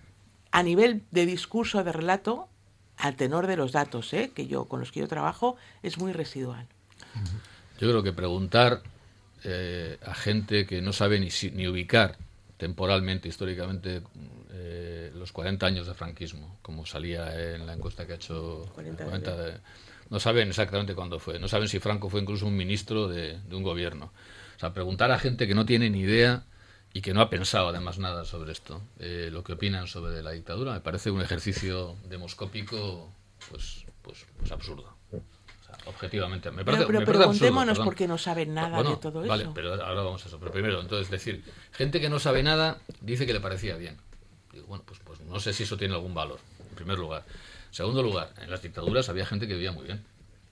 Speaker 3: a nivel de discurso, de relato, al tenor de los datos, ¿eh? que yo con los que yo trabajo, es muy residual.
Speaker 4: Yo creo que preguntar eh, a gente que no sabe ni, si- ni ubicar temporalmente, históricamente, eh, los cuarenta años de franquismo, como salía en la encuesta que ha hecho...
Speaker 3: cuarenta
Speaker 4: cuarenta de- no saben exactamente cuándo fue, no saben si Franco fue incluso un ministro de, de un gobierno. O sea, preguntar a gente que no tiene ni idea y que no ha pensado además nada sobre esto, eh, lo que opinan sobre la dictadura, me parece un ejercicio demoscópico pues, pues, pues absurdo. Objetivamente, me parece,
Speaker 3: pero pero
Speaker 4: me parece absurdo,
Speaker 3: preguntémonos
Speaker 4: perdón.
Speaker 3: porque no saben nada
Speaker 4: Bueno,
Speaker 3: de todo
Speaker 4: vale,
Speaker 3: eso.
Speaker 4: pero ahora vamos a eso. Pero primero, entonces, decir, gente que no sabe nada dice que le parecía bien. Digo, bueno, pues, pues no sé si eso tiene algún valor, en primer lugar. En segundo lugar, en las dictaduras había gente que vivía muy bien.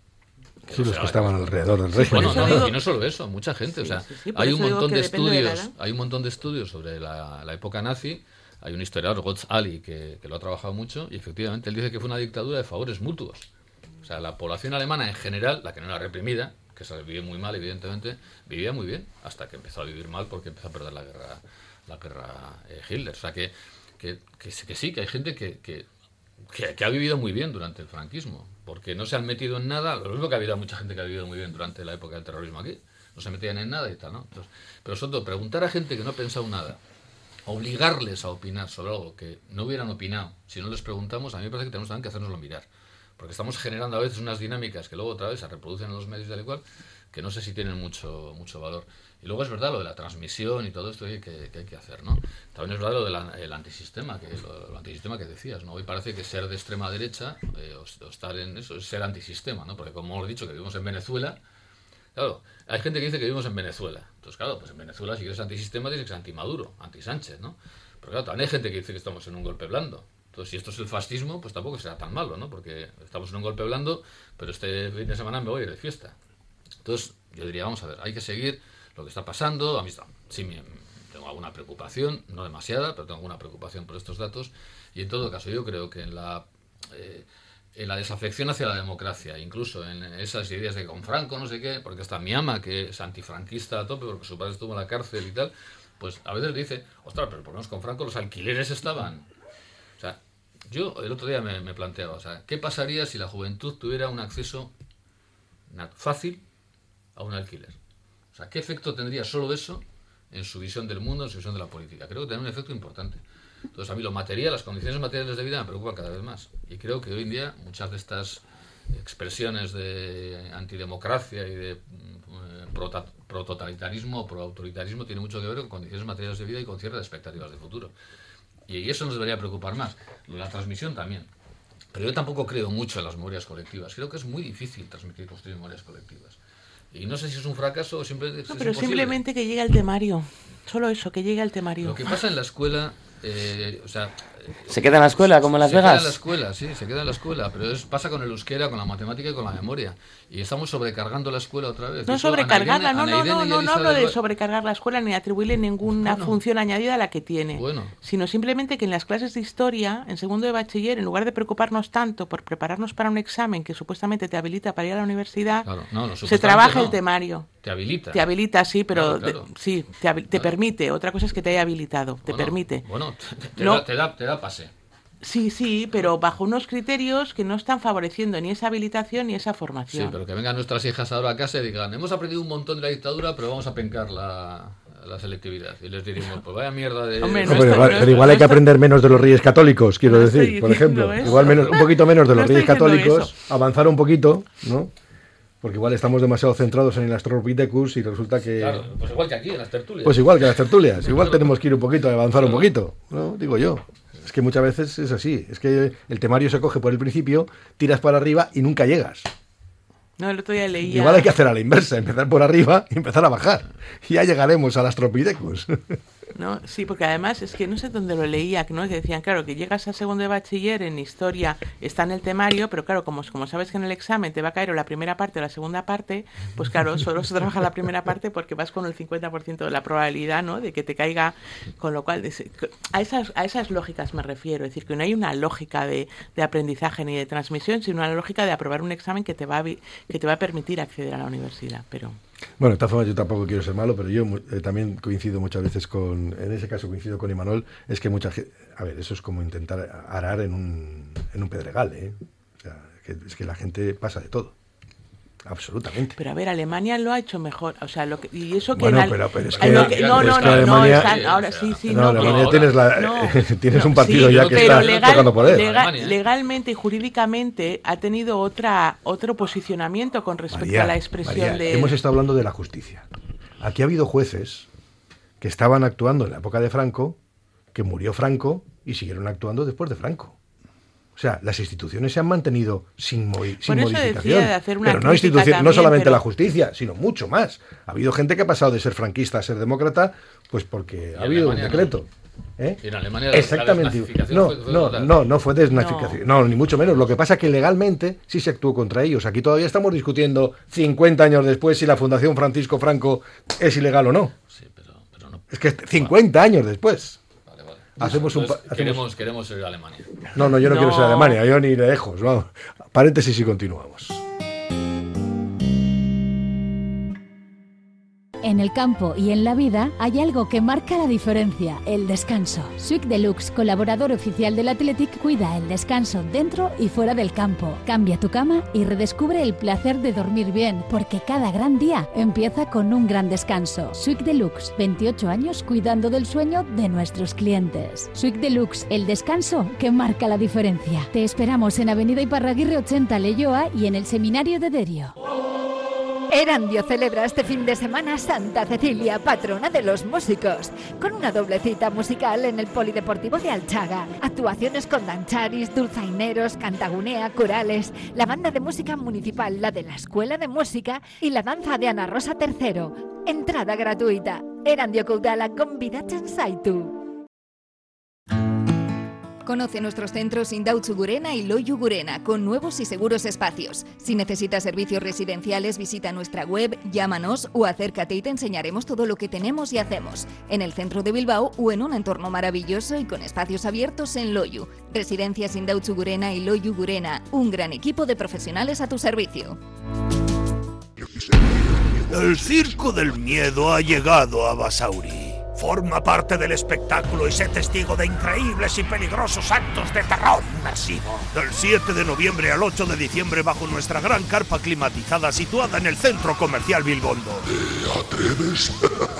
Speaker 2: Sí, los
Speaker 4: sea,
Speaker 2: que estaban alrededor del régimen.
Speaker 4: Bueno,
Speaker 3: Por
Speaker 4: no,
Speaker 3: eso digo-
Speaker 4: y no solo eso, mucha gente.
Speaker 3: Sí,
Speaker 4: o sea,
Speaker 3: sí, sí, por
Speaker 4: hay
Speaker 3: eso
Speaker 4: un
Speaker 3: digo
Speaker 4: montón
Speaker 3: que
Speaker 4: de
Speaker 3: depende de la
Speaker 4: estudios,
Speaker 3: edad.
Speaker 4: hay un montón de estudios sobre la, la época nazi. Hay un historiador, Götz Ali, que, que lo ha trabajado mucho, y efectivamente él dice que fue una dictadura de favores mutuos. O sea, la población alemana en general, la que no era reprimida, que se vivía muy mal, evidentemente, vivía muy bien, hasta que empezó a vivir mal porque empezó a perder la guerra, la guerra eh, Hitler. O sea, que, que, que, que sí, que hay gente que, que, que, que ha vivido muy bien durante el franquismo, porque no se han metido en nada. Lo mismo que ha habido mucha gente que ha vivido muy bien durante la época del terrorismo aquí, no se metían en nada y tal, ¿no? Entonces, pero sobre todo, preguntar a gente que no ha pensado nada, obligarles a opinar sobre algo que no hubieran opinado, si no les preguntamos, a mí me parece que tenemos también que hacernoslo mirar. Porque estamos generando a veces unas dinámicas que luego otra vez se reproducen en los medios y tal y cual, que no sé si tienen mucho mucho valor. Y luego es verdad lo de la transmisión y todo esto que, que, que hay que hacer, ¿no? También es verdad lo del antisistema, que lo, lo antisistema que decías, ¿no? Hoy parece que ser de extrema derecha eh, o, o estar en eso es ser antisistema, ¿no? Porque como hemos dicho que vivimos en Venezuela, claro, hay gente que dice que vivimos en Venezuela. Entonces, claro, pues en Venezuela si eres antisistema tienes que ser anti-Maduro, anti-Sánchez, ¿no? Pero claro, también hay gente que dice que estamos en un golpe blando. Entonces, si esto es el fascismo, pues tampoco será tan malo, ¿no? Porque estamos en un golpe blando, pero este fin de semana me voy a ir de fiesta. Entonces, yo diría, vamos a ver, hay que seguir lo que está pasando. A mí está, sí me, tengo alguna preocupación, no demasiada, pero tengo alguna preocupación por estos datos. Y en todo caso, yo creo que en la, eh, en la desafección hacia la democracia, incluso en esas ideas de con Franco, no sé qué, porque hasta mi ama, que es antifranquista a tope, porque su padre estuvo en la cárcel y tal, pues a veces dice, ostras, pero por lo menos con Franco los alquileres estaban... O sea, yo el otro día me, me planteaba, o sea, ¿qué pasaría si la juventud tuviera un acceso fácil a un alquiler? O sea, ¿qué efecto tendría solo eso en su visión del mundo, en su visión de la política? Creo que tiene un efecto importante. Entonces, a mí lo material, las condiciones materiales de vida me preocupan cada vez más. Y creo que hoy en día muchas de estas expresiones de antidemocracia y de eh, pro-totalitarismo o pro-autoritarismo tienen mucho que ver con condiciones materiales de vida y con ciertas expectativas de futuro. Y eso nos debería preocupar más. La transmisión también. Pero yo tampoco creo mucho en las memorias colectivas. Creo que es muy difícil transmitir y construir memorias colectivas. Y no sé si es un fracaso o simplemente es
Speaker 3: No, pero
Speaker 4: imposible.
Speaker 3: simplemente que llegue al temario. Solo eso, que llegue al temario.
Speaker 4: Lo que pasa en la escuela, eh, o sea...
Speaker 6: ¿Se queda en la escuela, como en Las
Speaker 4: se
Speaker 6: Vegas?
Speaker 4: Se queda en la escuela, sí, se queda en la escuela, pero es, pasa con el euskera, con la matemática y con la memoria. Y estamos sobrecargando la escuela otra vez.
Speaker 3: No
Speaker 4: Eso,
Speaker 3: sobrecargarla,
Speaker 4: Ana
Speaker 3: no,
Speaker 4: Irene-
Speaker 3: no,
Speaker 4: Ana
Speaker 3: no, no,
Speaker 4: Irene y
Speaker 3: no hablo
Speaker 4: Elisa
Speaker 3: de
Speaker 4: del-
Speaker 3: sobrecargar la escuela ni atribuirle ninguna
Speaker 4: Bueno.
Speaker 3: función añadida a la que tiene,
Speaker 4: Bueno.
Speaker 3: sino simplemente que en las clases de historia, en segundo de bachiller, en lugar de preocuparnos tanto por prepararnos para un examen que supuestamente te habilita para ir a la universidad,
Speaker 4: Claro, no, no,
Speaker 3: se
Speaker 4: supuestamente
Speaker 3: trabaja
Speaker 4: no.
Speaker 3: el temario.
Speaker 4: Te habilita.
Speaker 3: Te habilita, sí, pero
Speaker 4: Claro, claro.
Speaker 3: de- sí, te, habi- te permite. Otra cosa es que te haya habilitado, te
Speaker 4: Bueno,
Speaker 3: permite.
Speaker 4: Bueno, te, te
Speaker 3: No.
Speaker 4: da, te, da, te da pase.
Speaker 3: Sí, sí, pero bajo unos criterios que no están favoreciendo ni esa habilitación ni esa formación.
Speaker 4: Sí, pero que vengan nuestras hijas ahora a casa y digan, hemos aprendido un montón de la dictadura, pero vamos a pencar la, la selectividad. Y les diríamos, pues vaya mierda de...
Speaker 3: Hombre,
Speaker 2: no,
Speaker 3: no
Speaker 2: pero
Speaker 3: estoy,
Speaker 2: igual,
Speaker 3: no
Speaker 2: pero igual hay que aprender menos de los reyes católicos, quiero
Speaker 3: no
Speaker 2: decir, por ejemplo.
Speaker 3: eso.
Speaker 2: Igual menos, un poquito menos de los
Speaker 3: No
Speaker 2: reyes
Speaker 3: estoy
Speaker 2: católicos,
Speaker 3: eso.
Speaker 2: avanzar un poquito, ¿no? Porque igual estamos demasiado centrados en el Astropithecus y resulta que...
Speaker 4: Claro, pues igual que aquí, en las tertulias.
Speaker 2: Pues igual que las tertulias, igual tenemos que ir un poquito, avanzar un poquito, ¿no? Digo yo. Es que muchas veces es así, es que el temario se coge por el principio, tiras para arriba y nunca llegas.
Speaker 3: No, el otro día leía...
Speaker 2: Igual hay que hacer a la inversa, empezar por arriba y empezar a bajar. Y ya llegaremos al Astropithecus.
Speaker 3: ¿No? Sí, porque además es que no sé dónde lo leía, ¿no? Que decían, claro, que llegas a segundo de bachiller en historia, está en el temario, pero claro, como, como sabes que en el examen te va a caer o la primera parte o la segunda parte, pues claro, solo se trabaja la primera parte porque vas con el cincuenta por ciento de la probabilidad, ¿no? De que te caiga, con lo cual, a esas, a esas lógicas me refiero, es decir, que no hay una lógica de, de aprendizaje ni de transmisión, sino una lógica de aprobar un examen que te va a, que te va a permitir acceder a la universidad, pero...
Speaker 2: Bueno, de todas formas yo tampoco quiero ser malo, pero yo eh, también coincido muchas veces con, en ese caso coincido con Imanol, es que mucha gente, a ver, eso es como intentar arar en un, en un pedregal, ¿eh? O sea, que, es que la gente pasa de todo. Absolutamente.
Speaker 3: Pero a ver, Alemania lo ha hecho mejor, o sea, lo que, y eso que...
Speaker 2: Bueno,
Speaker 3: al,
Speaker 2: pero, pero es que...
Speaker 3: lo que no, no,
Speaker 2: es que
Speaker 3: no,
Speaker 2: Alemania,
Speaker 3: no, están, ahora sí, sí,
Speaker 2: no.
Speaker 3: no.
Speaker 2: Alemania
Speaker 3: no,
Speaker 2: tienes, la,
Speaker 3: no,
Speaker 2: tienes
Speaker 3: no,
Speaker 2: un partido
Speaker 3: sí,
Speaker 2: ya que está
Speaker 3: legal,
Speaker 2: tocando poder.
Speaker 3: Legal, legalmente y jurídicamente ha tenido otra otro posicionamiento con respecto
Speaker 2: María,
Speaker 3: a la expresión
Speaker 2: María,
Speaker 3: de...
Speaker 2: hemos estado hablando de la justicia. Aquí ha habido jueces que estaban actuando en la época de Franco, que murió Franco y siguieron actuando después de Franco. O sea, las instituciones se han mantenido sin, movi sin modificación.
Speaker 3: De hacer una
Speaker 2: pero no, institución,
Speaker 3: también,
Speaker 2: no solamente
Speaker 3: pero...
Speaker 2: la justicia, sino mucho más. Ha habido gente que ha pasado de ser franquista a ser demócrata, pues porque ha habido
Speaker 4: Alemania,
Speaker 2: un decreto.
Speaker 4: ¿no?
Speaker 2: ¿Eh?
Speaker 4: Y en Alemania
Speaker 2: exactamente.
Speaker 4: La
Speaker 2: no,
Speaker 4: fue, fue
Speaker 2: no, no, no fue desnazificación. No. no, ni mucho menos. Lo que pasa es que legalmente sí se actuó contra ellos. Aquí todavía estamos discutiendo cincuenta años después si la Fundación Francisco Franco es ilegal o no.
Speaker 4: Sí, pero, pero no.
Speaker 2: Es que cincuenta años después. Hacemos un
Speaker 4: Entonces,
Speaker 2: hacemos...
Speaker 4: queremos, queremos ir a Alemania.
Speaker 2: No, no, yo no,
Speaker 3: no.
Speaker 2: quiero ser Alemania, yo ni lejos. Vamos. Paréntesis y continuamos.
Speaker 7: En el campo y en la vida hay algo que marca la diferencia, el descanso. Swick Deluxe, colaborador oficial del Athletic, cuida el descanso dentro y fuera del campo. Cambia tu cama y redescubre el placer de dormir bien, porque cada gran día empieza con un gran descanso. Swick Deluxe, veintiocho años cuidando del sueño de nuestros clientes. Swick Deluxe, el descanso que marca la diferencia. Te esperamos en Avenida Iparraguirre ochenta, Leioa, y en el Seminario de Derio.
Speaker 9: Erandio celebra este fin de semana Santa Cecilia, patrona de los músicos, con una doble cita musical en el Polideportivo de Alchaga. Actuaciones con dancharis, dulzaineros, cantagunea, corales, la banda de música municipal, la de la Escuela de Música y la danza de Ana Rosa tercero. Entrada gratuita. Erandioko udala gonbidatzen zaitu.
Speaker 11: Conoce nuestros centros Indautxu Gurena y Loiu Gurena, con nuevos y seguros espacios. Si necesitas servicios residenciales, visita nuestra web, llámanos o acércate y te enseñaremos todo lo que tenemos y hacemos. En el centro de Bilbao o en un entorno maravilloso y con espacios abiertos en Loiu. Residencias Indautxu Gurena y Loiu Gurena, un gran equipo de profesionales a tu servicio.
Speaker 13: El Circo del Miedo ha llegado a Basauri. Forma parte del espectáculo y sé testigo de increíbles y peligrosos actos de terror inmersivo. Del siete de noviembre al ocho de diciembre bajo nuestra gran carpa climatizada situada en el Centro Comercial Bilbondo. ¿Te atreves?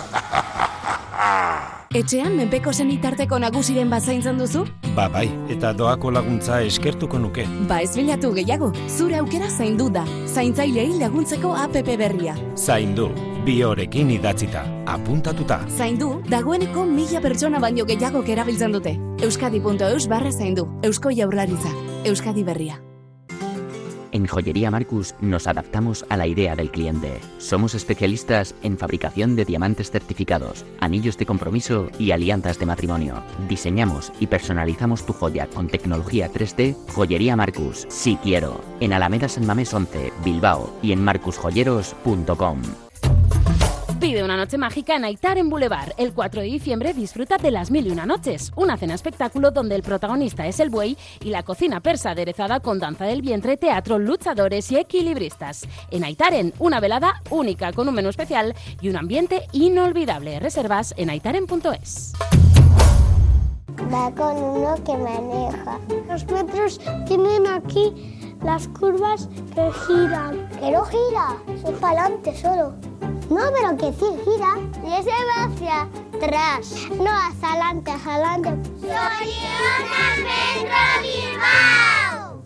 Speaker 11: Etxean menpeko senitarteko nagusiren bat zaintzen duzu?
Speaker 12: Ba bai, eta doako laguntza eskertuko nuke.
Speaker 11: Ba ez bilatu gehiago, zure aukera zaindu da. Zaintzailei laguntzeko app berria.
Speaker 12: Zaindu, bi horekin idatzita, apuntatuta.
Speaker 11: Zaindu, dagoeneko mila pertsona baino gehiago erabiltzen dute. Euskadi punto eus barra zaindu. Eusko Jaurlaritza. Euskadi berria.
Speaker 14: En Joyería Marcus nos adaptamos a la idea del cliente. Somos especialistas en fabricación de diamantes certificados, anillos de compromiso y alianzas de matrimonio. Diseñamos y personalizamos tu joya con tecnología tres D. Joyería Marcus, sí quiero. En Alameda San Mamés once, Bilbao y en marcus joyeros punto com.
Speaker 10: Vive una noche mágica en Aitaren Boulevard. El cuatro de diciembre disfruta de las mil y una noches, una cena espectáculo donde el protagonista es el buey y la cocina persa aderezada con danza del vientre, teatro, luchadores y equilibristas. En Aitaren, una velada única con un menú especial y un ambiente inolvidable. Reservas en aitaren punto es.
Speaker 8: Va con uno que maneja. Los metros tienen aquí las curvas que giran. Que no gira, eso es para adelante solo. No, pero que sí gira. Y ese va hacia atrás. No, hacia adelante, hacia adelante. ¡Soriona Metro Bilbao!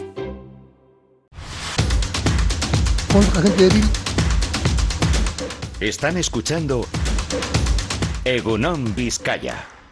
Speaker 5: Con la gente débil.
Speaker 12: Están escuchando Egunon Vizcaya.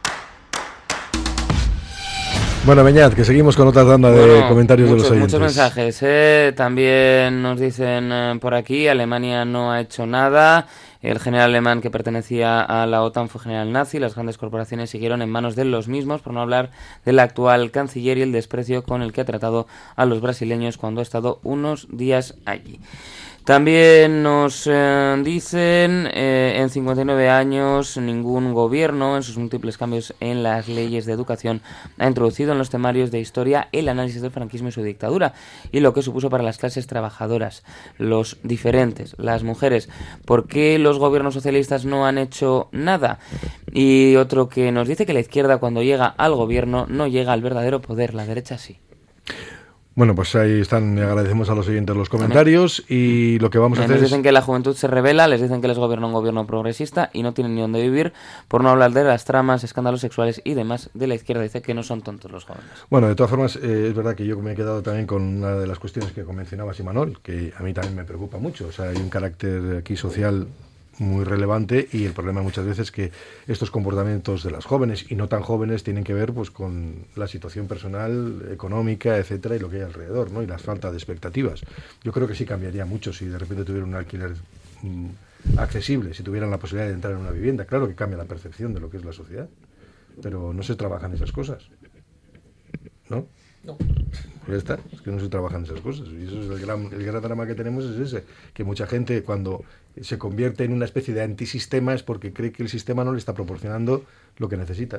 Speaker 2: Bueno, Beñat, que seguimos con otra tanda de
Speaker 6: Bueno,
Speaker 2: comentarios
Speaker 6: muchos,
Speaker 2: de los oyentes.
Speaker 6: Muchos mensajes, ¿eh? También nos dicen eh, por aquí, Alemania no ha hecho nada. El general alemán que pertenecía a la OTAN fue general nazi. Las grandes corporaciones siguieron en manos de los mismos, por no hablar del actual canciller y el desprecio con el que ha tratado a los brasileños cuando ha estado unos días allí. También nos eh, dicen, eh, en cincuenta y nueve años, ningún gobierno, en sus múltiples cambios en las leyes de educación, ha introducido en los temarios de historia el análisis del franquismo y su dictadura, y lo que supuso para las clases trabajadoras, los diferentes, las mujeres. ¿Por qué los gobiernos socialistas no han hecho nada? Y otro que nos dice que la izquierda, cuando llega al gobierno, no llega al verdadero poder, la derecha sí.
Speaker 2: Bueno, pues ahí están, agradecemos a los oyentes los comentarios y lo que vamos a hacer
Speaker 6: Nos
Speaker 2: es...
Speaker 6: dicen que la juventud se rebela, les dicen que les gobierna un gobierno progresista y no tienen ni dónde vivir, por no hablar de las tramas, escándalos sexuales y demás de la izquierda. Dice que no son tontos los jóvenes.
Speaker 2: Bueno, de todas formas, eh, es verdad que yo me he quedado también con una de las cuestiones que mencionabas, Imanol, que a mí también me preocupa mucho. O sea, hay un carácter aquí social muy relevante y el problema muchas veces es que estos comportamientos de las jóvenes y no tan jóvenes tienen que ver pues con la situación personal, económica, etcétera, y lo que hay alrededor, ¿no? Y la falta de expectativas. Yo creo que sí cambiaría mucho si de repente tuvieran un alquiler mmm, accesible, si tuvieran la posibilidad de entrar en una vivienda. Claro que cambia la percepción de lo que es la sociedad, pero no se trabajan esas cosas, ¿no?
Speaker 4: No.
Speaker 2: Ya está, es que no se trabajan esas cosas. Y eso es el gran, el gran drama que tenemos, es ese, que mucha gente cuando se convierte en una especie de antisistema es porque cree que el sistema no le está proporcionando lo que necesita.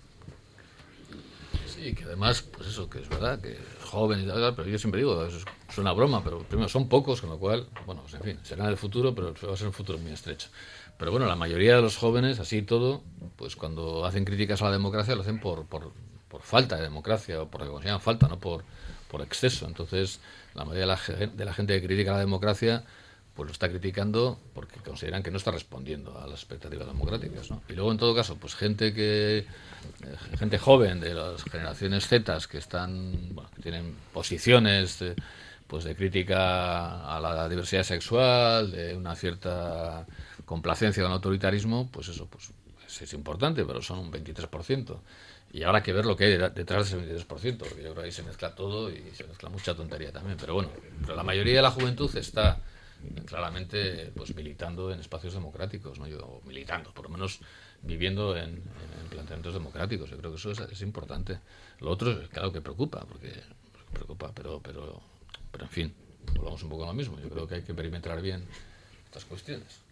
Speaker 4: Sí, que además, pues eso, que es verdad, que es joven y tal, pero yo siempre digo, eso es una broma, pero primero son pocos, con lo cual, bueno, pues en fin, será el futuro, pero va a ser un futuro muy estrecho. Pero bueno, la mayoría de los jóvenes, así y todo, pues cuando hacen críticas a la democracia lo hacen por... por por falta de democracia o por lo que consideran falta, no por, por exceso. Entonces, la mayoría de la, de la gente que critica la democracia pues lo está criticando porque consideran que no está respondiendo a las expectativas democráticas, ¿no? Y luego, en todo caso, pues gente que eh, gente joven de las generaciones zetas que están, bueno, que tienen posiciones de, pues de crítica a la diversidad sexual, de una cierta complacencia con el autoritarismo, pues eso pues es, es importante, pero son un veintitrés por ciento. Y habrá que ver lo que hay detrás de ese veintitrés por ciento, porque yo creo que ahí se mezcla todo y se mezcla mucha tontería también. Pero bueno, pero la mayoría de la juventud está claramente pues militando en espacios democráticos, ¿no? Yo militando, por lo menos viviendo en, en planteamientos democráticos. Yo creo que eso es, es importante. Lo otro es claro que preocupa, porque preocupa, pero, pero, pero en fin, volvamos un poco a lo mismo. Yo creo que hay que perimetrar bien estas cuestiones.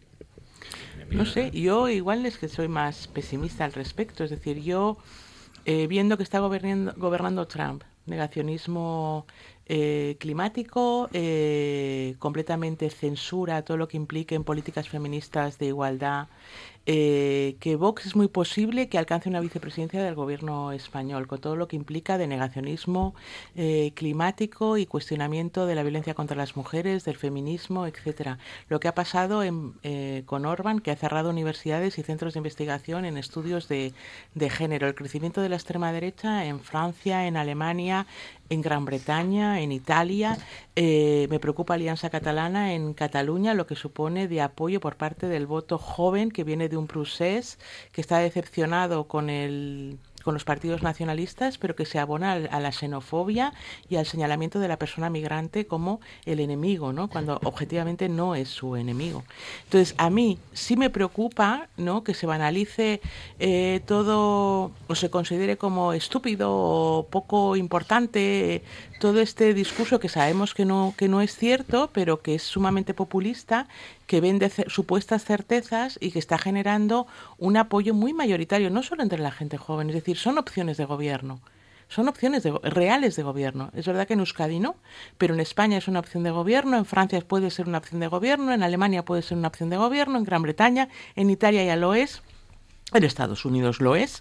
Speaker 3: No sé, yo igual es que soy más pesimista al respecto. Es decir, yo... Eh, viendo que está gobernando, gobernando Trump, negacionismo eh, climático, eh, completamente censura todo lo que implique en políticas feministas de igualdad, eh, que Vox es muy posible que alcance una vicepresidencia del gobierno español, con todo lo que implica de negacionismo eh, climático y cuestionamiento de la violencia contra las mujeres, del feminismo, etcétera. Lo que ha pasado en, eh, con Orbán, que ha cerrado universidades y centros de investigación en estudios de, de género, el crecimiento de la extrema derecha en Francia, en Alemania, en Gran Bretaña, en Italia. Eh, me preocupa Alianza Catalana en Cataluña, lo que supone de apoyo por parte del voto joven que viene de un procés que está decepcionado con el con los partidos nacionalistas, pero que se abona a la xenofobia y al señalamiento de la persona migrante como el enemigo, ¿no? Cuando objetivamente no es su enemigo. Entonces, a mí sí me preocupa, ¿no?, que se banalice eh, todo o se considere como estúpido o poco importante todo este discurso que sabemos que no, que no es cierto, pero que es sumamente populista, que vende ce- supuestas certezas y que está generando un apoyo muy mayoritario, no solo entre la gente joven, es decir, son opciones de gobierno, son opciones de, reales de gobierno. Es verdad que en Euskadi no, pero en España es una opción de gobierno, en Francia puede ser una opción de gobierno, en Alemania puede ser una opción de gobierno, en Gran Bretaña, en Italia ya lo es. En Estados Unidos lo es.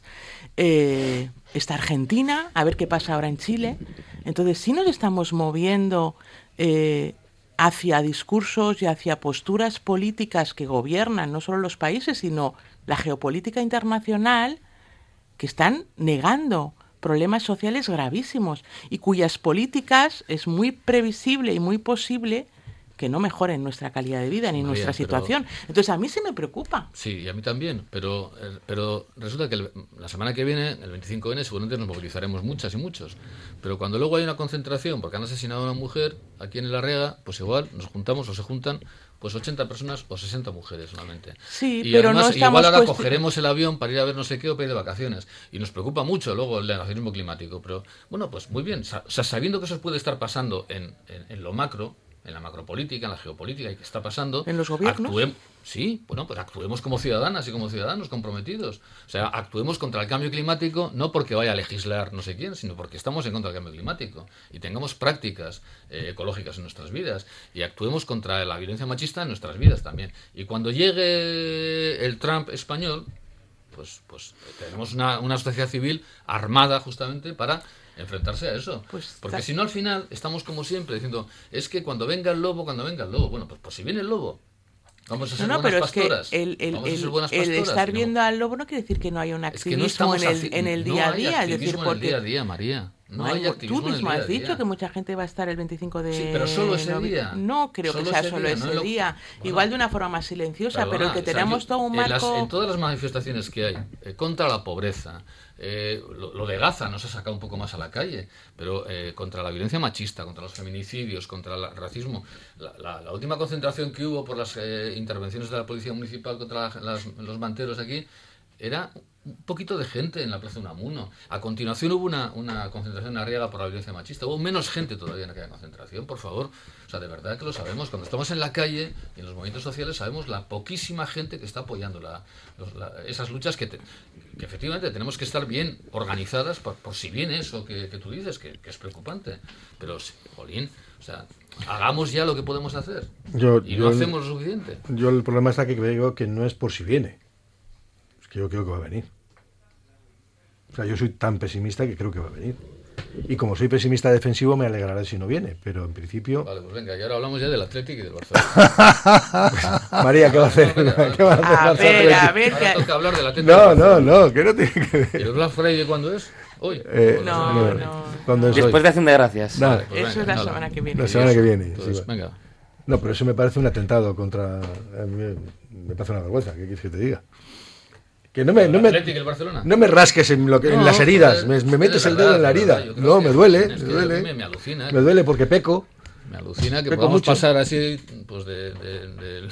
Speaker 3: Eh, está Argentina, a ver qué pasa ahora en Chile. Entonces, sí nos estamos moviendo eh, hacia discursos y hacia posturas políticas que gobiernan no solo los países, sino la geopolítica internacional, que están negando problemas sociales gravísimos y cuyas políticas es muy previsible y muy posible que no mejoren nuestra calidad de vida ni
Speaker 4: María,
Speaker 3: nuestra situación.
Speaker 4: pero...
Speaker 3: Entonces, a mí sí me preocupa.
Speaker 4: Sí, y a mí también, pero, pero resulta que el, la semana que viene, el veinticinco ene, seguramente nos movilizaremos muchas y muchos. Pero cuando luego hay una concentración porque han asesinado a una mujer aquí en el Arriaga, pues igual nos juntamos o se juntan pues ochenta personas o sesenta mujeres solamente.
Speaker 3: Sí,
Speaker 4: y
Speaker 3: pero
Speaker 4: además,
Speaker 3: no estamos
Speaker 4: igual ahora
Speaker 3: cuesti-
Speaker 4: cogeremos el avión para ir a ver no sé qué o para ir de vacaciones. Y nos preocupa mucho luego el negacionismo climático. Pero bueno, pues muy bien. O sea, sabiendo que eso puede estar pasando en, en, en lo macro, en la macropolítica, en la geopolítica y qué está pasando,
Speaker 3: ¿En los gobiernos?
Speaker 4: actuem- sí, bueno, pues actuemos como ciudadanas y como ciudadanos comprometidos. O sea, actuemos contra el cambio climático no porque vaya a legislar no sé quién, sino porque estamos en contra del cambio climático y tengamos prácticas eh, ecológicas en nuestras vidas y actuemos contra la violencia machista en nuestras vidas también. Y cuando llegue el Trump español, pues, pues tenemos una, una sociedad civil armada justamente para enfrentarse a eso.
Speaker 3: Pues,
Speaker 4: porque
Speaker 3: ta-
Speaker 4: si no, al final estamos como siempre diciendo, es que cuando venga el lobo, cuando venga el lobo, bueno, pues, pues si viene el lobo, vamos a
Speaker 3: No,
Speaker 4: ser
Speaker 3: no,
Speaker 4: buenas
Speaker 3: pero es que
Speaker 4: pastoras.
Speaker 3: el, el,
Speaker 4: Vamos a ser
Speaker 3: el-
Speaker 4: buenas
Speaker 3: el
Speaker 4: pastoras,
Speaker 3: estar
Speaker 4: y no-
Speaker 3: viendo al lobo no quiere decir que no haya un
Speaker 4: es que no
Speaker 3: activismo
Speaker 4: estamos
Speaker 3: en el,
Speaker 4: haci-
Speaker 3: en el
Speaker 4: no
Speaker 3: día a
Speaker 4: hay
Speaker 3: día. Es decir,
Speaker 4: activismo en el
Speaker 3: porque
Speaker 4: día a día, María. No, hay
Speaker 3: Tú
Speaker 4: activismo en el
Speaker 3: mismo
Speaker 4: día a
Speaker 3: has
Speaker 4: día.
Speaker 3: dicho que mucha gente va a estar el veinticinco de
Speaker 4: Sí, pero solo ese
Speaker 3: novie-
Speaker 4: día.
Speaker 3: No creo
Speaker 4: Solo
Speaker 3: que sea
Speaker 4: ese
Speaker 3: solo
Speaker 4: día,
Speaker 3: ese
Speaker 4: no lo-
Speaker 3: día.
Speaker 4: Bueno,
Speaker 3: Igual de una forma más silenciosa,
Speaker 4: Perdona,
Speaker 3: pero que
Speaker 4: o sea,
Speaker 3: tenemos
Speaker 4: yo-
Speaker 3: todo un
Speaker 4: en, las-
Speaker 3: marco...
Speaker 4: en todas las manifestaciones que hay eh, contra la pobreza, eh, lo, lo de Gaza nos ha sacado un poco más a la calle, pero eh, contra la violencia machista, contra los feminicidios, contra el racismo. La, la- la última concentración que hubo por las eh, intervenciones de la policía municipal contra la- las- los manteros aquí era un poquito de gente en la Plaza Unamuno. A continuación hubo una, una concentración en Arriaga por la violencia machista. Hubo menos gente todavía en aquella concentración, por favor. O sea, de verdad que lo sabemos. Cuando estamos en la calle y en los movimientos sociales sabemos la poquísima gente que está apoyando la, los- la- esas luchas que, te- que efectivamente tenemos que estar bien organizadas por, por si bien eso que, que tú dices, que, que es preocupante. Pero, sí, jolín, o sea, hagamos ya lo que podemos hacer.
Speaker 2: Yo-
Speaker 4: y
Speaker 2: yo-
Speaker 4: no hacemos lo suficiente.
Speaker 2: Yo el problema está que creo que no es por si viene. Es que yo creo que va a venir. O sea, yo soy tan pesimista que creo que va a venir. Y como soy pesimista defensivo, me alegraré si no viene. Pero en principio...
Speaker 4: Vale, pues venga, y ahora hablamos ya del Atlético y del Barcelona.
Speaker 2: María, ¿qué va a hacer? ¿Qué va a hacer
Speaker 3: A
Speaker 2: Barça
Speaker 3: ver, a
Speaker 2: Atlético?
Speaker 3: ver,
Speaker 4: Ahora
Speaker 3: que-
Speaker 4: toca hablar del Atlético.
Speaker 2: No,
Speaker 4: y del
Speaker 2: no,
Speaker 4: Barcelona.
Speaker 2: no, que no tiene que ver.
Speaker 4: ¿Y el Black Friday cuándo es? ¿Hoy?
Speaker 2: Eh,
Speaker 3: No,
Speaker 2: no,
Speaker 3: no,
Speaker 2: ¿cuándo es hoy?
Speaker 6: Después de Acción de Gracias.
Speaker 2: Nada.
Speaker 4: Pues
Speaker 3: Eso
Speaker 4: venga,
Speaker 3: es la
Speaker 4: nada.
Speaker 3: semana que viene.
Speaker 2: La semana que viene. sí,
Speaker 4: Entonces,
Speaker 2: va.
Speaker 4: venga.
Speaker 2: No, pero eso me parece un atentado contra... a mí me parece una vergüenza, ¿qué quieres que te diga? Que no me,
Speaker 4: ¿El
Speaker 2: no me,
Speaker 4: Atlético y el Barcelona?
Speaker 2: no me rasques en, lo que, en
Speaker 4: No,
Speaker 2: las heridas,
Speaker 4: joder,
Speaker 2: me,
Speaker 4: es
Speaker 2: me
Speaker 4: que
Speaker 2: metes
Speaker 4: de
Speaker 2: el dedo
Speaker 4: verdad,
Speaker 2: en la
Speaker 4: de
Speaker 2: herida.
Speaker 4: verdad, yo creo
Speaker 2: No,
Speaker 4: que
Speaker 2: me duele,
Speaker 4: es
Speaker 2: me
Speaker 4: que
Speaker 2: duele.
Speaker 4: Me, me alucina.
Speaker 2: Me duele porque peco.
Speaker 4: Me alucina que
Speaker 2: Peco
Speaker 4: podamos
Speaker 2: mucho.
Speaker 4: pasar así, pues de... de- de-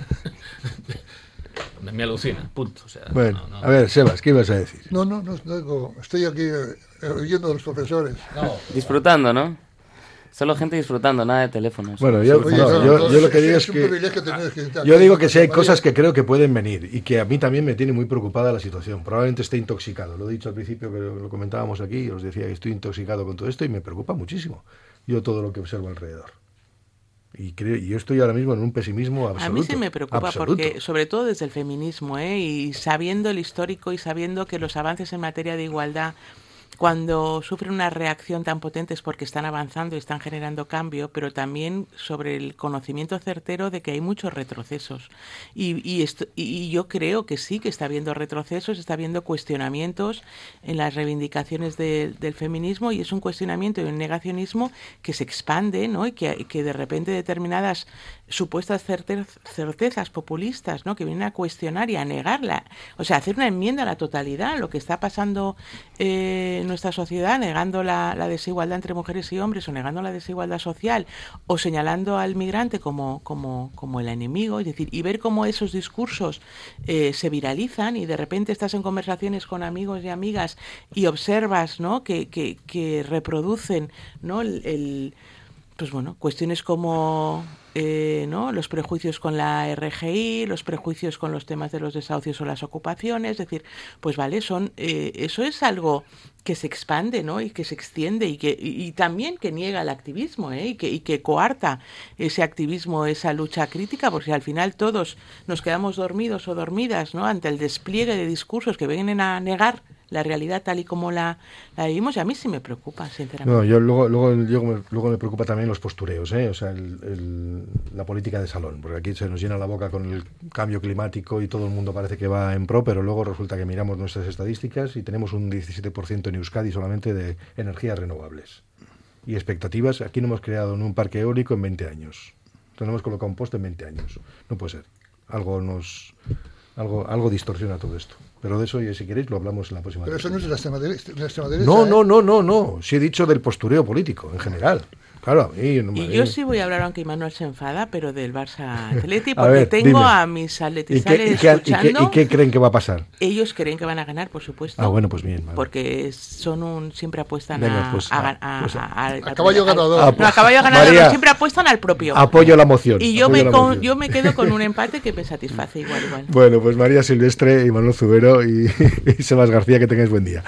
Speaker 4: me, me alucina, punto. O sea,
Speaker 2: Bueno,
Speaker 4: no, no.
Speaker 2: a ver, Sebas, ¿qué ibas a decir?
Speaker 5: No, no, no, no digo, estoy aquí eh, oyendo a los profesores.
Speaker 4: No,
Speaker 6: Disfrutando, ¿no? Solo gente disfrutando, nada de teléfonos.
Speaker 2: Bueno, yo,
Speaker 5: Oye,
Speaker 2: no,
Speaker 5: no,
Speaker 2: yo,
Speaker 5: no,
Speaker 2: yo lo que digo
Speaker 5: es
Speaker 2: es
Speaker 5: un
Speaker 2: que...
Speaker 5: privilegio tener que estar
Speaker 2: Yo
Speaker 5: aquí
Speaker 2: digo
Speaker 5: con
Speaker 2: que sí hay
Speaker 5: María.
Speaker 2: cosas que creo que pueden venir y que a mí también me tiene muy preocupada la situación. Probablemente esté intoxicado. Lo he dicho al principio, que lo comentábamos aquí, os decía que estoy intoxicado con todo esto y me preocupa muchísimo. Yo todo lo que observo alrededor. Y creo, y yo estoy ahora mismo en un pesimismo absoluto.
Speaker 3: A mí sí me preocupa
Speaker 2: absoluto.
Speaker 3: porque, sobre todo desde el feminismo, ¿eh? Y sabiendo el histórico y sabiendo que los avances en materia de igualdad, cuando sufren una reacción tan potente es porque están avanzando y están generando cambio, pero también sobre el conocimiento certero de que hay muchos retrocesos. Y, y, esto, y yo creo que sí, que está habiendo retrocesos, está habiendo cuestionamientos en las reivindicaciones de, del feminismo, y es un cuestionamiento y un negacionismo que se expande, ¿no? Y que, que de repente determinadas supuestas certe- certezas populistas, ¿no? Que vienen a cuestionar y a negarla, o sea, hacer una enmienda a la totalidad, lo que está pasando eh, en nuestra sociedad, negando la, la desigualdad entre mujeres y hombres, o negando la desigualdad social, o señalando al migrante como, como, como el enemigo, es decir, y ver cómo esos discursos eh, se viralizan, y de repente estás en conversaciones con amigos y amigas y observas, ¿no? que, que, que reproducen, ¿no? el, el pues bueno, cuestiones como eh, ¿no? los prejuicios con la R G I, los prejuicios con los temas de los desahucios o las ocupaciones, es decir, pues vale, son eh, eso es algo que se expande, ¿no? Y que se extiende y que y, y también que niega el activismo, ¿eh? y que y que coarta ese activismo, esa lucha crítica, porque al final todos nos quedamos dormidos o dormidas, ¿no? Ante el despliegue de discursos que vienen a negar la realidad tal y como la, la vivimos, y a mí sí me preocupa, sinceramente.
Speaker 2: No, yo luego, luego, yo me, luego me preocupa también los postureos, ¿eh? O sea, el, el, la política de salón, porque aquí se nos llena la boca con el cambio climático y todo el mundo parece que va en pro, pero luego resulta que miramos nuestras estadísticas y tenemos un diecisiete por ciento en Euskadi solamente de energías renovables. Y expectativas, aquí no hemos creado un parque eólico en veinte años. Entonces no hemos colocado un poste en veinte años. No puede ser. Algo nos... Algo, algo distorsiona todo esto. Pero de eso, y si queréis, lo hablamos en la próxima.
Speaker 5: Pero eso no es de la extrema derecha. La extrema derecha
Speaker 2: no,
Speaker 5: ¿eh?
Speaker 2: no, no, no, no. Sí he dicho del postureo político, en general. Claro, a mí, no me...
Speaker 3: Y yo sí voy a hablar, aunque Imanol se enfada, pero del Barça Atleti,
Speaker 2: A
Speaker 3: porque
Speaker 2: ver,
Speaker 3: tengo
Speaker 2: dime.
Speaker 3: a mis atletizales
Speaker 2: ¿Y qué, y, qué,
Speaker 3: escuchando.
Speaker 2: y, qué, ¿Y qué creen que va a pasar?
Speaker 3: Ellos creen que van a ganar, por supuesto.
Speaker 2: Ah, bueno, pues bien. Vale.
Speaker 3: Porque son un siempre apuestan
Speaker 2: Venga,
Speaker 3: a,
Speaker 2: pues,
Speaker 3: a,
Speaker 2: a,
Speaker 3: a,
Speaker 2: pues,
Speaker 3: a, a,
Speaker 5: a caballo ganador.
Speaker 3: A, no, a caballo ganador,
Speaker 2: María,
Speaker 3: no, siempre apuestan al propio.
Speaker 2: Apoyo la moción.
Speaker 3: Y yo
Speaker 2: apoyo
Speaker 3: me,
Speaker 2: la
Speaker 3: con,
Speaker 2: moción.
Speaker 3: yo me quedo con un empate que me satisface igual, igual.
Speaker 2: Bueno, pues María Silvestre y Manuel Zubero y, y Sebas García, que tengáis buen día.